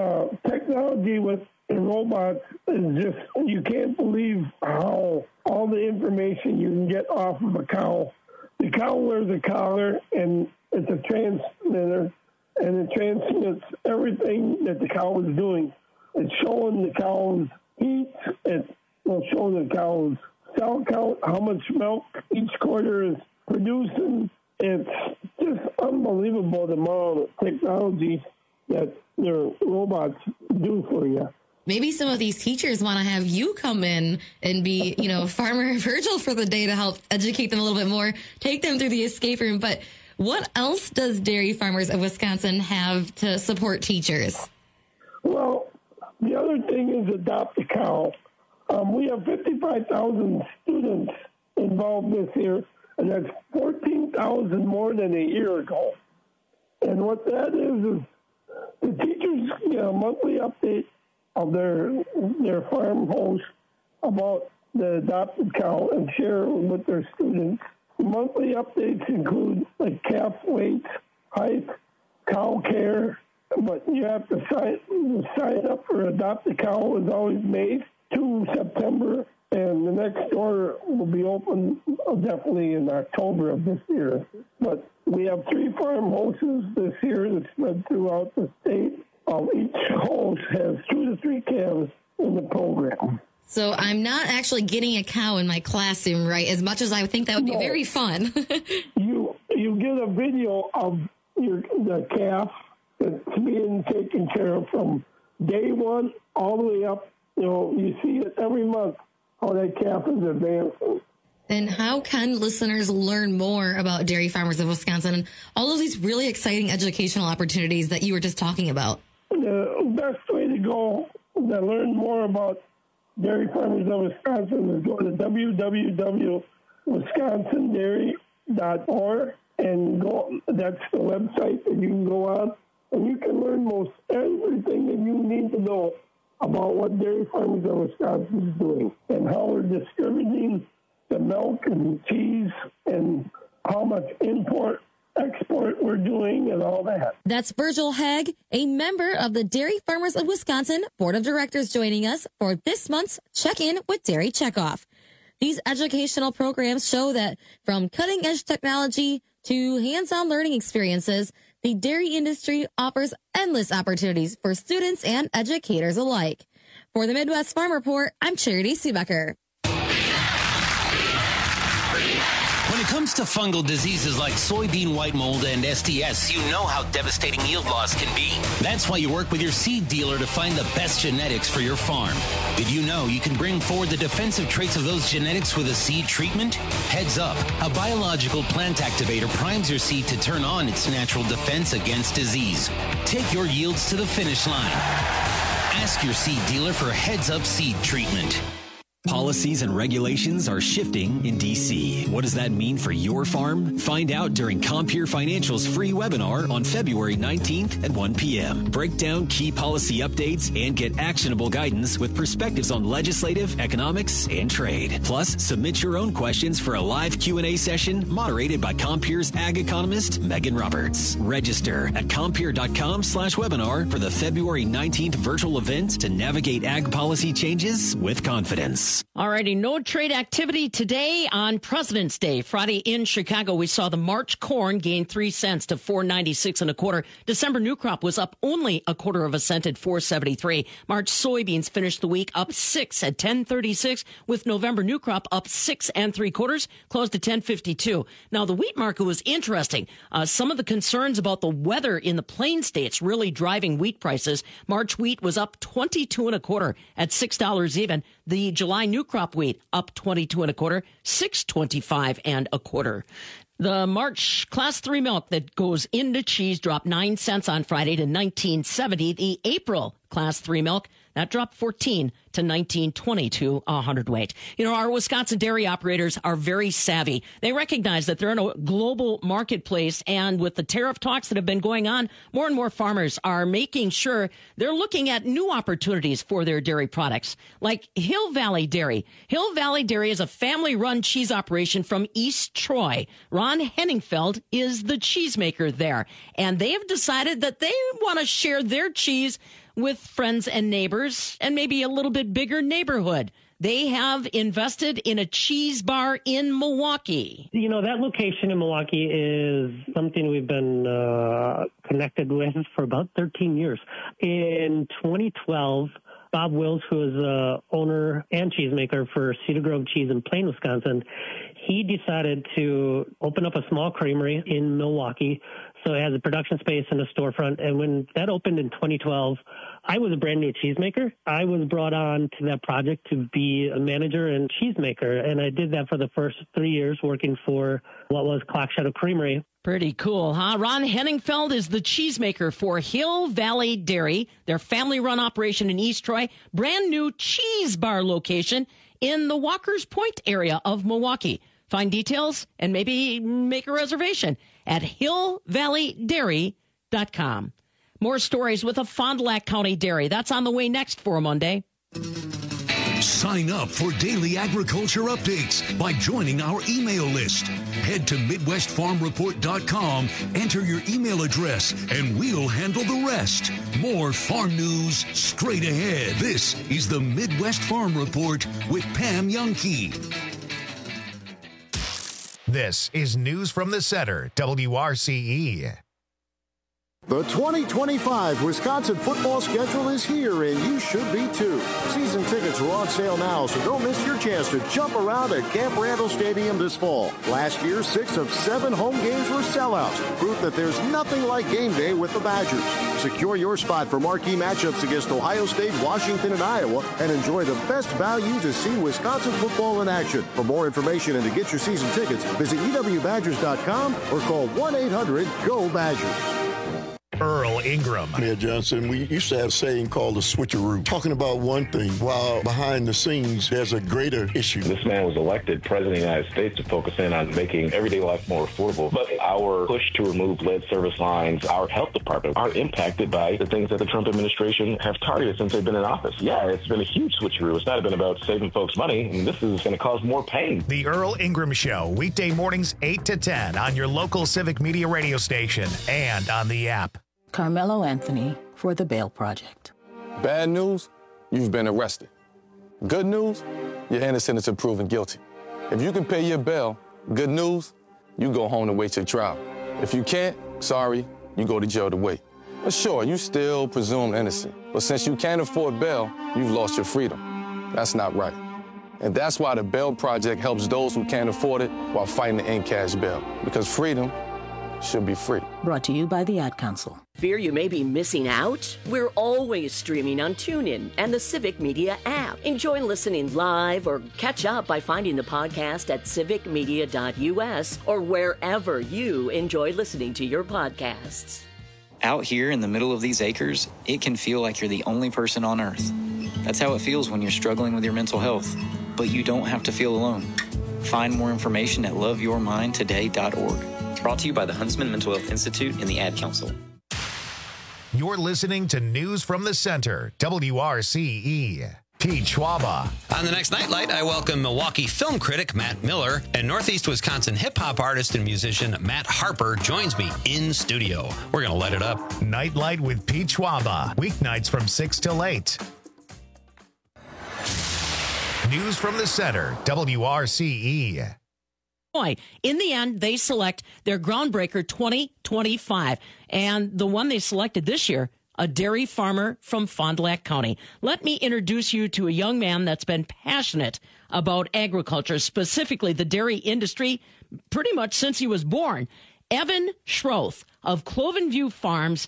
technology with robots is just, you can't believe how all the information you can get off of a cow. The cow wears a collar, and it's a transmitter, and it transmits everything that the cow is doing. It's showing the cow's heat, it will show the cow's cell count, how much milk each quarter is producing. It's just unbelievable the amount of technology that their robots do for you. Maybe some of these teachers want to have you come in and be, Farmer Virgil for the day to help educate them a little bit more, take them through the escape room. But what else does Dairy Farmers of Wisconsin have to support teachers? Well, the other thing is Adopt a Cow. We have 55,000 students involved this year, and that's 14,000 more than a year ago. And what that is the teachers get a monthly update of their farm host about the adopted cow and share with their students. Monthly updates include like calf weight, height, cow care, but you have to sign up for Adopt a Cow is always May to September, and the next order will be open definitely in October of this year. But we have 3 farm houses this year that spread throughout the state. Each host has 2 to 3 calves in the program. So I'm not actually getting a cow in my classroom, right? As much as I would think that would be very fun. You get a video of the calf that's being taken care of from day one all the way up. You see it every month how that calf is advancing. And how can listeners learn more about Dairy Farmers of Wisconsin and all of these really exciting educational opportunities that you were just talking about? The best way to go to learn more about Dairy Farmers of Wisconsin is go to www.wisconsindairy.org and go. That's the website that you can go on, and you can learn most everything that you need to know about what Dairy Farmers of Wisconsin is doing and how we're distributing the milk and cheese and how much import, export we're doing and all that. That's Virgil Haag, a member of the Dairy Farmers of Wisconsin Board of Directors, joining us for this month's Check-In with Dairy Checkoff. These educational programs show that from cutting-edge technology to hands-on learning experiences, the dairy industry offers endless opportunities for students and educators alike. For the Midwest Farm Report, I'm Charity Seebecker. When it comes to fungal diseases like soybean white mold and STS, you know how devastating yield loss can be. That's why you work with your seed dealer to find the best genetics for your farm. Did you know you can bring forward the defensive traits of those genetics with a seed treatment? Heads up, a biological plant activator primes your seed to turn on its natural defense against disease. Take your yields to the finish line. Ask your seed dealer for Heads Up seed treatment. Policies and regulations are shifting in D.C. What does that mean for your farm? Find out during Compeer Financial's free webinar on February 19th at 1 p.m. Break down key policy updates and get actionable guidance with perspectives on legislative, economics, and trade. Plus, submit your own questions for a live Q&A session moderated by Compeer's ag economist, Megan Roberts. Register at compeer.com/webinar for the February 19th virtual event to navigate ag policy changes with confidence. Sports. Alrighty, no trade activity today on President's Day. Friday in Chicago, we saw the March corn gain 3 cents to $4.96 1/4. December new crop was up only 1/4 cent at $4.73. March soybeans finished the week up 6 at $10.36, with November new crop up 6 3/4, closed at $10.52. Now the wheat market was interesting. Some of the concerns about the weather in the Plain States really driving wheat prices. March wheat was up 22 1/4 at $6 even. The July new crop wheat up 22 1/4, $6.25 1/4. The March Class 3 milk that goes into cheese dropped 9 cents on Friday to $19.70. The April Class 3 milk, that dropped 14 to $19.22 a hundredweight. You know, our Wisconsin dairy operators are very savvy. They recognize that they're in a global marketplace, and with the tariff talks that have been going on, more and more farmers are making sure they're looking at new opportunities for their dairy products, like Hill Valley Dairy. Hill Valley Dairy is a family-run cheese operation from East Troy. Ron Henningfeld is the cheesemaker there, and they have decided that they want to share their cheese with friends and neighbors and maybe a little bit bigger neighborhood. They have invested in a cheese bar in Milwaukee. You know, that location in Milwaukee is something we've been connected with for about 13 years. In 2012, Bob Wills, who is the owner and cheesemaker for Cedar Grove Cheese in Plain, Wisconsin, he decided to open up a small creamery in Milwaukee. So it has a production space and a storefront. And when that opened in 2012, I was a brand new cheesemaker. I was brought on to that project to be a manager and cheesemaker. And I did that for the first 3 years, working for what was Clock Shadow Creamery. Pretty cool, huh? Ron Henningfeld is the cheesemaker for Hill Valley Dairy, their family-run operation in East Troy. Brand new cheese bar location in the Walker's Point area of Milwaukee. Find details and maybe make a reservation at hillvalleydairy.com. More stories with a Fond du Lac County dairy. That's on the way next for a Monday. Sign up for daily agriculture updates by joining our email list. Head to MidwestFarmReport.com, enter your email address, and we'll handle the rest. More farm news straight ahead. This is the Midwest Farm Report with Pam Youngkey. This is News from the Center, WRCE. The 2025 Wisconsin football schedule is here, and you should be too. Season tickets are on sale now, so don't miss your chance to jump around at Camp Randall Stadium this fall. Last year, 6 of 7 home games were sellouts, proof that there's nothing like game day with the Badgers. Secure your spot for marquee matchups against Ohio State, Washington, and Iowa, and enjoy the best value to see Wisconsin football in action. For more information and to get your season tickets, visit ewbadgers.com or call 1-800-GO-BADGERS. Earl Ingram. Mayor Johnson, we used to have a saying called the switcheroo, talking about one thing while behind the scenes there's a greater issue. This man was elected president of the United States to focus in on making everyday life more affordable. But our push to remove lead service lines, our health department, are impacted by the things that the Trump administration have targeted since they've been in office. Yeah, it's been a huge switcheroo. It's not been about saving folks money, and this is going to cause more pain. The Earl Ingram Show, weekday mornings 8 to 10 on your local Civic Media radio station and on the app. Carmelo Anthony for the Bail Project. Bad news, you've been arrested. Good news, you're innocent until proven guilty. If you can pay your bail, good news, you go home to wait your trial. If you can't, sorry, you go to jail to wait. But sure, you still presumed innocent. But since you can't afford bail, you've lost your freedom. That's not right. And that's why the Bail Project helps those who can't afford it while fighting to end cash bail. Because freedom should be free. Brought to you by the Ad Council. Fear you may be missing out? We're always streaming on TuneIn and the Civic Media app. Enjoy listening live or catch up by finding the podcast at civicmedia.us or wherever you enjoy listening to your podcasts. Out here in the middle of these acres, it can feel like you're the only person on earth. That's how it feels when you're struggling with your mental health. But you don't have to feel alone. Find more information at loveyourmindtoday.org. Brought to you by the Huntsman Mental Health Institute and the Ad Council. You're listening to News from the Center, WRCE. Pete Schwaba. On the next Nightlight, I welcome Milwaukee film critic Matt Miller, and Northeast Wisconsin hip-hop artist and musician Matt Harper joins me in studio. We're going to light it up. Nightlight with Pete Schwaba. Weeknights from 6 till 8. News from the Center, WRCE. In the end, they select their groundbreaker 2025. And the one they selected this year, a dairy farmer from Fond du Lac County. Let me introduce you to a young man that's been passionate about agriculture, specifically the dairy industry, pretty much since he was born. Evan Schroth of Cloven View Farms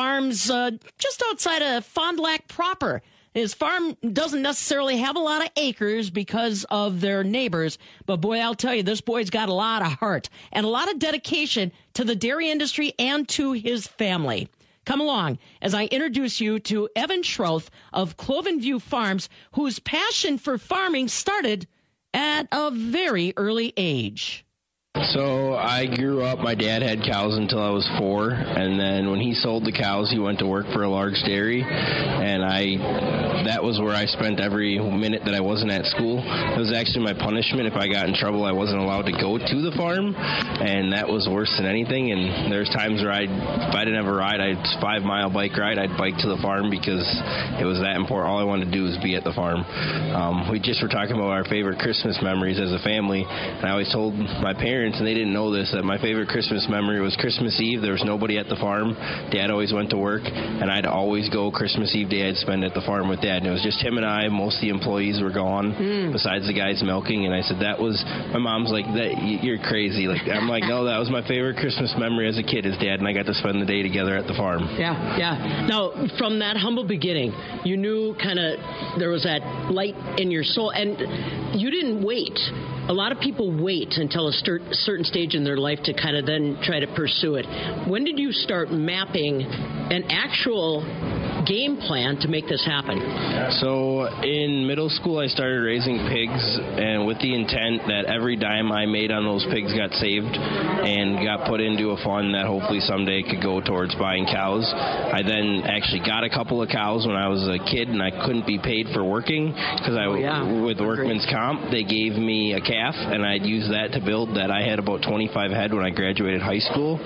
just outside of Fond du Lac proper. His farm doesn't necessarily have a lot of acres because of their neighbors, but boy, I'll tell you, this boy's got a lot of heart and a lot of dedication to the dairy industry and to his family. Come along as I introduce you to Evan Schroth of Cloven View Farms, whose passion for farming started at a very early age. So I grew up, my dad had cows until I was 4, and then when he sold the cows, he went to work for a large dairy, and that was where I spent every minute that I wasn't at school. It was actually my punishment. If I got in trouble, I wasn't allowed to go to the farm, and that was worse than anything. And there's times where if I didn't have a ride, a 5-mile bike ride, I'd bike to the farm because it was that important. All I wanted to do was be at the farm. We just were talking about our favorite Christmas memories as a family, and I always told my parents, and they didn't know this, that my favorite Christmas memory was Christmas Eve. There was nobody at the farm. Dad always went to work, and I'd always go Christmas Eve day. I'd spend at the farm with Dad, and it was just him and I. Most of the employees were gone, besides the guys milking, and I said, my mom's like, you're crazy. I'm like, no, that was my favorite Christmas memory as a kid, is Dad and I got to spend the day together at the farm. Yeah. Now, from that humble beginning, you knew there was that light in your soul, and you didn't wait. A lot of people wait until a certain stage in their life to kind of then try to pursue it. When did you start mapping an actual game plan to make this happen? So in middle school, I started raising pigs, and with the intent that every dime I made on those pigs got saved and got put into a fund that hopefully someday could go towards buying cows. I then actually got a couple of cows when I was a kid, and I couldn't be paid for working because with workman's comp, they gave me a calf, and I'd use that to build that. I had about 25 head when I graduated high school.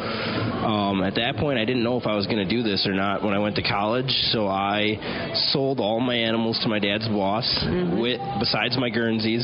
At that point, I didn't know if I was going to do this or not when I went to college, so I sold all my animals to my dad's boss, besides my Guernseys,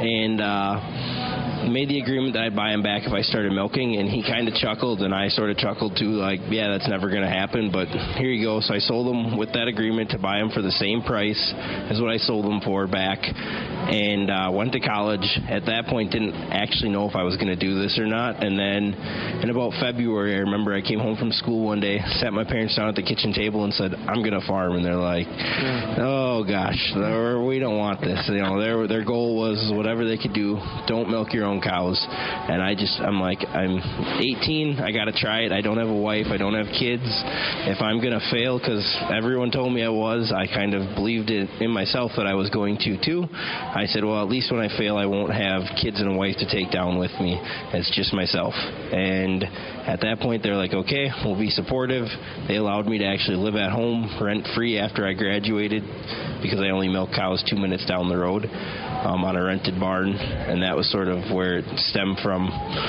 and made the agreement that I'd buy him back if I started milking, and he kind of chuckled, and I sort of chuckled too, like, yeah, that's never going to happen, but here you go. So I sold him with that agreement to buy him for the same price as what I sold him for back, and went to college. At that point, didn't actually know if I was going to do this or not, and then in about February, I remember I came home from school one day, sat my parents down at the kitchen table and said, I'm going to farm, and they're like, oh gosh, we don't want this. You know, their goal was whatever they could do, don't milk your own cows. And I'm like, I'm 18, I got to try it. I don't have a wife, I don't have kids. If I'm going to fail, because everyone told me I kind of believed it in myself that I was going to too. I said, well, at least when I fail, I won't have kids and a wife to take down with me. It's just myself. And at that point, they're like, okay, we'll be supportive. They allowed me to actually live at home rent-free after I graduated because I only milk cows 2 minutes down the road on a rented barn. And that was sort of where it stemmed from.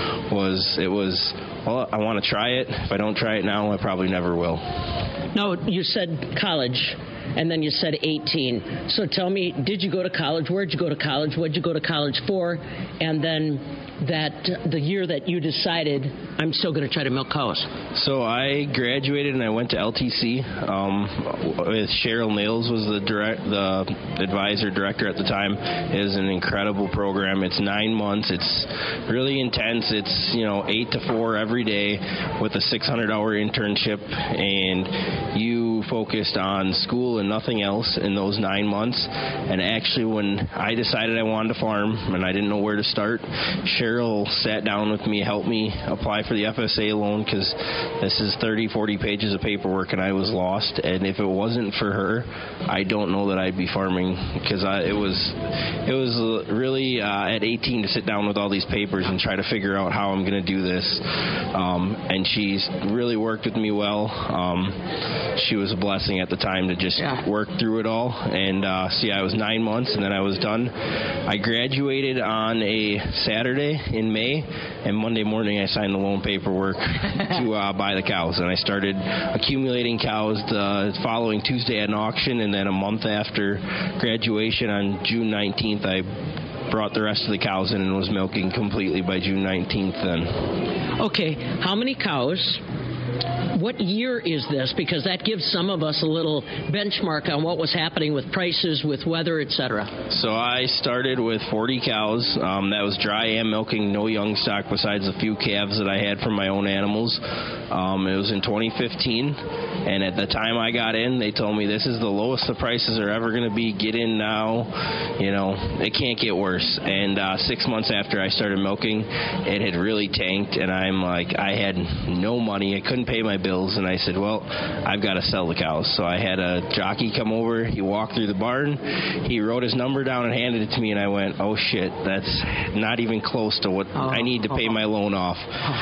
Well, I want to try it. If I don't try it now, I probably never will. No, you said college, and then you said 18. So tell me, did you go to college? Where'd you go to college? What'd you go to college for? And then the year that you decided, I'm still going to try to milk cows. So I graduated and I went to LTC. With Cheryl Nails was the advisor director at the time. It was an incredible program. It's 9 months. It's really intense. It's 8 to 4 every day with a 600-hour internship, and you focused on school and nothing else in those 9 months. And actually, when I decided I wanted to farm and I didn't know where to start, Cheryl sat down with me, helped me apply for the FSA loan, because this is 30, 40 pages of paperwork, and I was lost. And if it wasn't for her, I don't know that I'd be farming, because it was really at 18 to sit down with all these papers and try to figure out how I'm going to do this. And she's really worked with me well. She was a blessing at the time to just work through it all. And I was 9 months, and then I was done. I graduated on a Saturday in May, and Monday morning I signed the loan paperwork to buy the cows. And I started accumulating cows the following Tuesday at an auction, and then a month after graduation on June 19th, I brought the rest of the cows in and was milking completely by June 19th then. Okay, how many cows? What year is this? Because that gives some of us a little benchmark on what was happening with prices, with weather, etc. So I started with 40 cows. That was dry and milking, no young stock besides a few calves that I had from my own animals. It was in 2015, and at the time I got in, they told me this is the lowest the prices are ever going to be. Get in now. You know, it can't get worse. And 6 months after I started milking, it had really tanked, and I'm like, I had no money. I couldn't pay my bills, and I said, well, I've got to sell the cows. So I had a jockey come over. He walked through the barn. He wrote his number down and handed it to me, and I went, oh, shit, that's not even close to what I need to pay my loan off.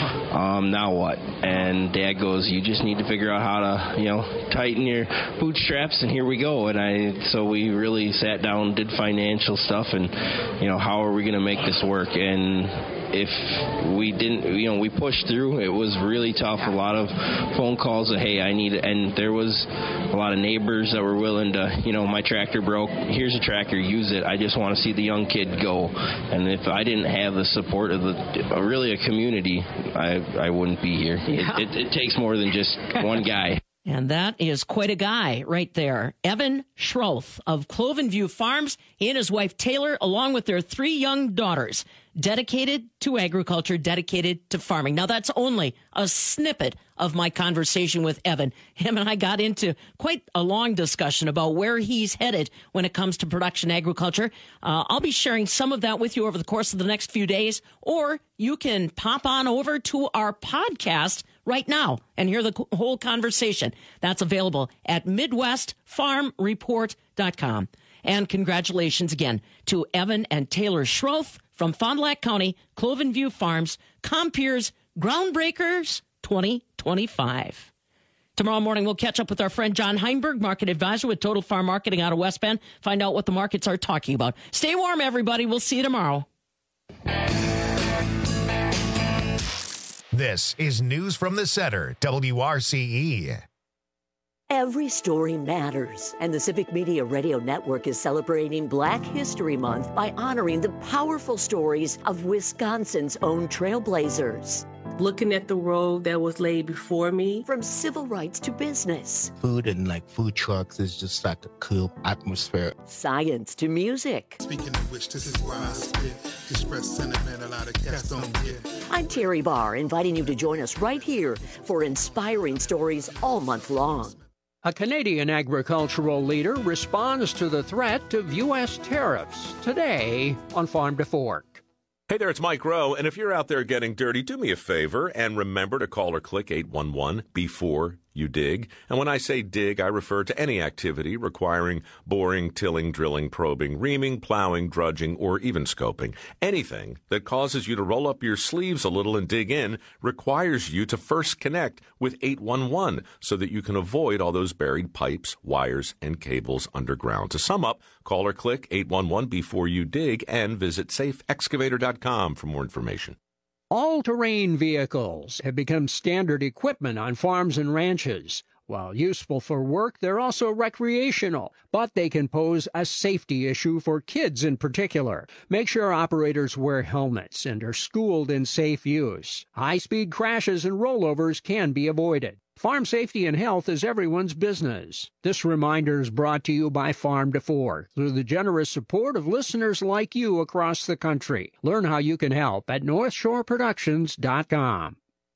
Now what? And Dad goes, you just need to figure out how to, tighten your bootstraps, and here we go. So we really sat down, did financial stuff, and, how are we going to make this work? And if we didn't, we pushed through. It was really tough. A lot of phone calls of, hey, I need it. And there was a lot of neighbors that were willing to, my tractor broke. Here's a tractor, use it. I just want to see the young kid go. And if I didn't have the support of really a community, I wouldn't be here. Yeah. It takes more than just one guy. And that is quite a guy right there. Evan Schroth of Cloven View Farms. He and his wife Taylor, along with their 3 young daughters, dedicated to agriculture, dedicated to farming. Now, that's only a snippet of my conversation with Evan. Him and I got into quite a long discussion about where he's headed when it comes to production agriculture. I'll be sharing some of that with you over the course of the next few days, or you can pop on over to our podcast right now and hear the whole conversation. That's available at MidwestFarmReport.com. And congratulations again to Evan and Taylor Schroth from Fond du Lac County, Cloven View Farms, Compeers Groundbreakers 2025. Tomorrow morning, we'll catch up with our friend John Heinberg, market advisor with Total Farm Marketing out of West Bend, find out what the markets are talking about. Stay warm, everybody. We'll see you tomorrow. This is News from the Center, WRCE. Every story matters, and the Civic Media Radio Network is celebrating Black History Month by honoring the powerful stories of Wisconsin's own trailblazers. Looking at the road that was laid before me. From civil rights to business. Food and food trucks is just like a cool atmosphere. Science to music. Speaking of which, this is why I spit. Express sentiment a lot of cats don't get. I'm Terry Barr, inviting you to join us right here for inspiring stories all month long. A Canadian agricultural leader responds to the threat of U.S. tariffs today on Farm to Fork. Hey there, it's Mike Rowe, and if you're out there getting dirty, do me a favor and remember to call or click 811 before you dig. And when I say dig, I refer to any activity requiring boring, tilling, drilling, probing, reaming, plowing, drudging, or even scoping. Anything that causes you to roll up your sleeves a little and dig in requires you to first connect with 811 so that you can avoid all those buried pipes, wires, and cables underground. To sum up, call or click 811 before you dig and visit safeexcavator.com for more information. All-terrain vehicles have become standard equipment on farms and ranches. While useful for work, they're also recreational, but they can pose a safety issue for kids in particular. Make sure operators wear helmets and are schooled in safe use. High-speed crashes and rollovers can be avoided. Farm safety and health is everyone's business. This reminder is brought to you by Farm to Fork through the generous support of listeners like you across the country. Learn how you can help at NorthshoreProductions.com.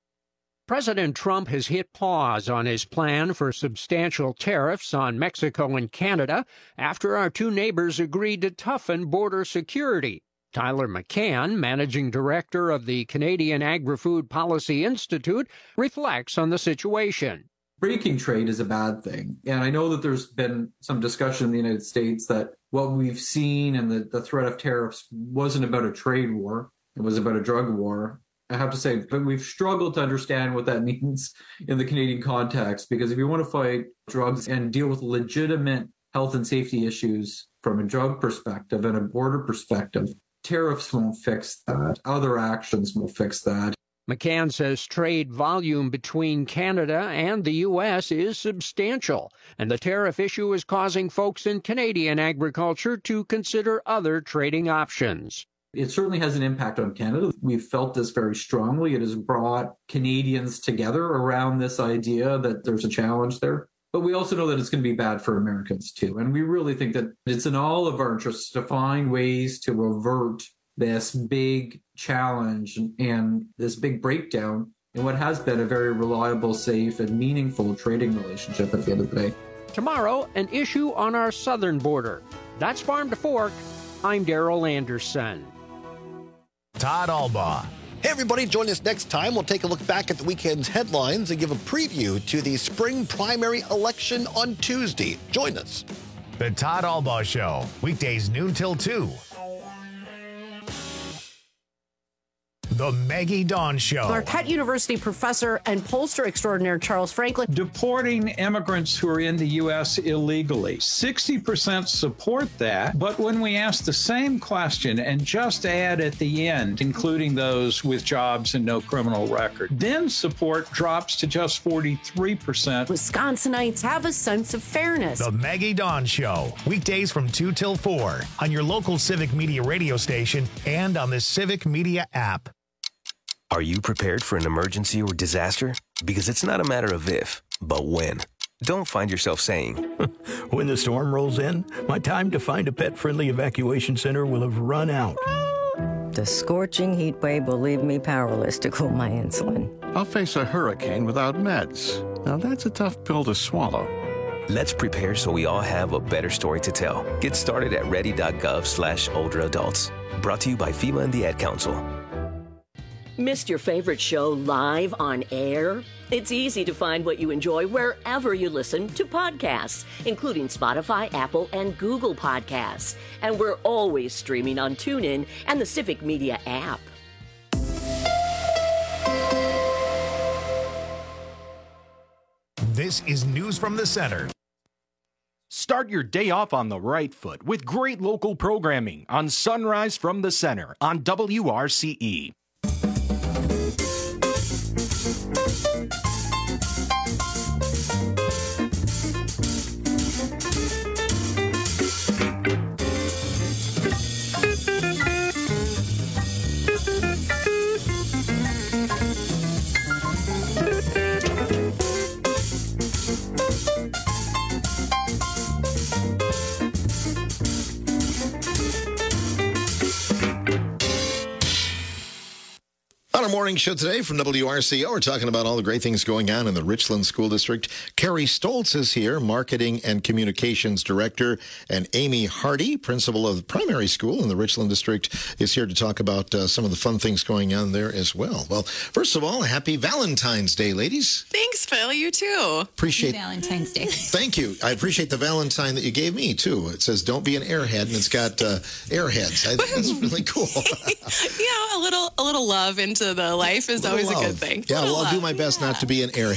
President Trump has hit pause on his plan for substantial tariffs on Mexico and Canada after our 2 neighbors agreed to toughen border security. Tyler McCann, managing director of the Canadian Agri-Food Policy Institute, reflects on the situation. Breaking trade is a bad thing. And I know that there's been some discussion in the United States that what we've seen and the threat of tariffs wasn't about a trade war. It was about a drug war. I have to say, but we've struggled to understand what that means in the Canadian context, because if you want to fight drugs and deal with legitimate health and safety issues from a drug perspective and a border perspective, tariffs won't fix that. Other actions will fix that. McCann says trade volume between Canada and the U.S. is substantial, and the tariff issue is causing folks in Canadian agriculture to consider other trading options. It certainly has an impact on Canada. We've felt this very strongly. It has brought Canadians together around this idea that there's a challenge there. But we also know that it's going to be bad for Americans, too. And we really think that it's in all of our interests to find ways to avert this big challenge and this big breakdown in what has been a very reliable, safe, and meaningful trading relationship at the end of the day. Tomorrow, an issue on our southern border. That's Farm to Fork. I'm Daryl Anderson. Todd Albaugh. Hey, everybody, join us next time. We'll take a look back at the weekend's headlines and give a preview to the spring primary election on Tuesday. Join us. The Todd Albaugh Show, weekdays noon till 2. The Maggie Dawn Show. Marquette University professor and pollster extraordinaire Charles Franklin. Deporting immigrants who are in the U.S. illegally. 60% support that, but when we ask the same question and just add at the end, including those with jobs and no criminal record, then support drops to just 43%. Wisconsinites have a sense of fairness. The Maggie Dawn Show, weekdays from 2 till 4 on your local Civic Media radio station and on the Civic Media app. Are you prepared for an emergency or disaster? Because it's not a matter of if, but when. Don't find yourself saying, when the storm rolls in, my time to find a pet-friendly evacuation center will have run out. The scorching heat wave will leave me powerless to cool my insulin. I'll face a hurricane without meds. Now that's a tough pill to swallow. Let's prepare so we all have a better story to tell. Get started at ready.gov/older adults. Brought to you by FEMA and the Ad Council. Missed your favorite show live on air? It's easy to find what you enjoy wherever you listen to podcasts, including Spotify, Apple, and Google Podcasts. And we're always streaming on TuneIn and the Civic Media app. This is News from the Center. Start your day off on the right foot with great local programming on Sunrise from the Center on WRCE. On our morning show today from WRCO, we're talking about all the great things going on in the Richland School District. Carrie Stoltz is here, Marketing and Communications Director, and Amy Hardy, Principal of the Primary School in the Richland District, is here to talk about some of the fun things going on there as well. Well, first of all, happy Valentine's Day, ladies. Thanks, Phil. You too. Appreciate Valentine's Day. Thank you. I appreciate the Valentine that you gave me, too. It says, don't be an airhead, and it's got airheads. I think that's really cool. Yeah, a little love into the life is always a good thing. Yeah, well, I'll do my best not to be an airhead.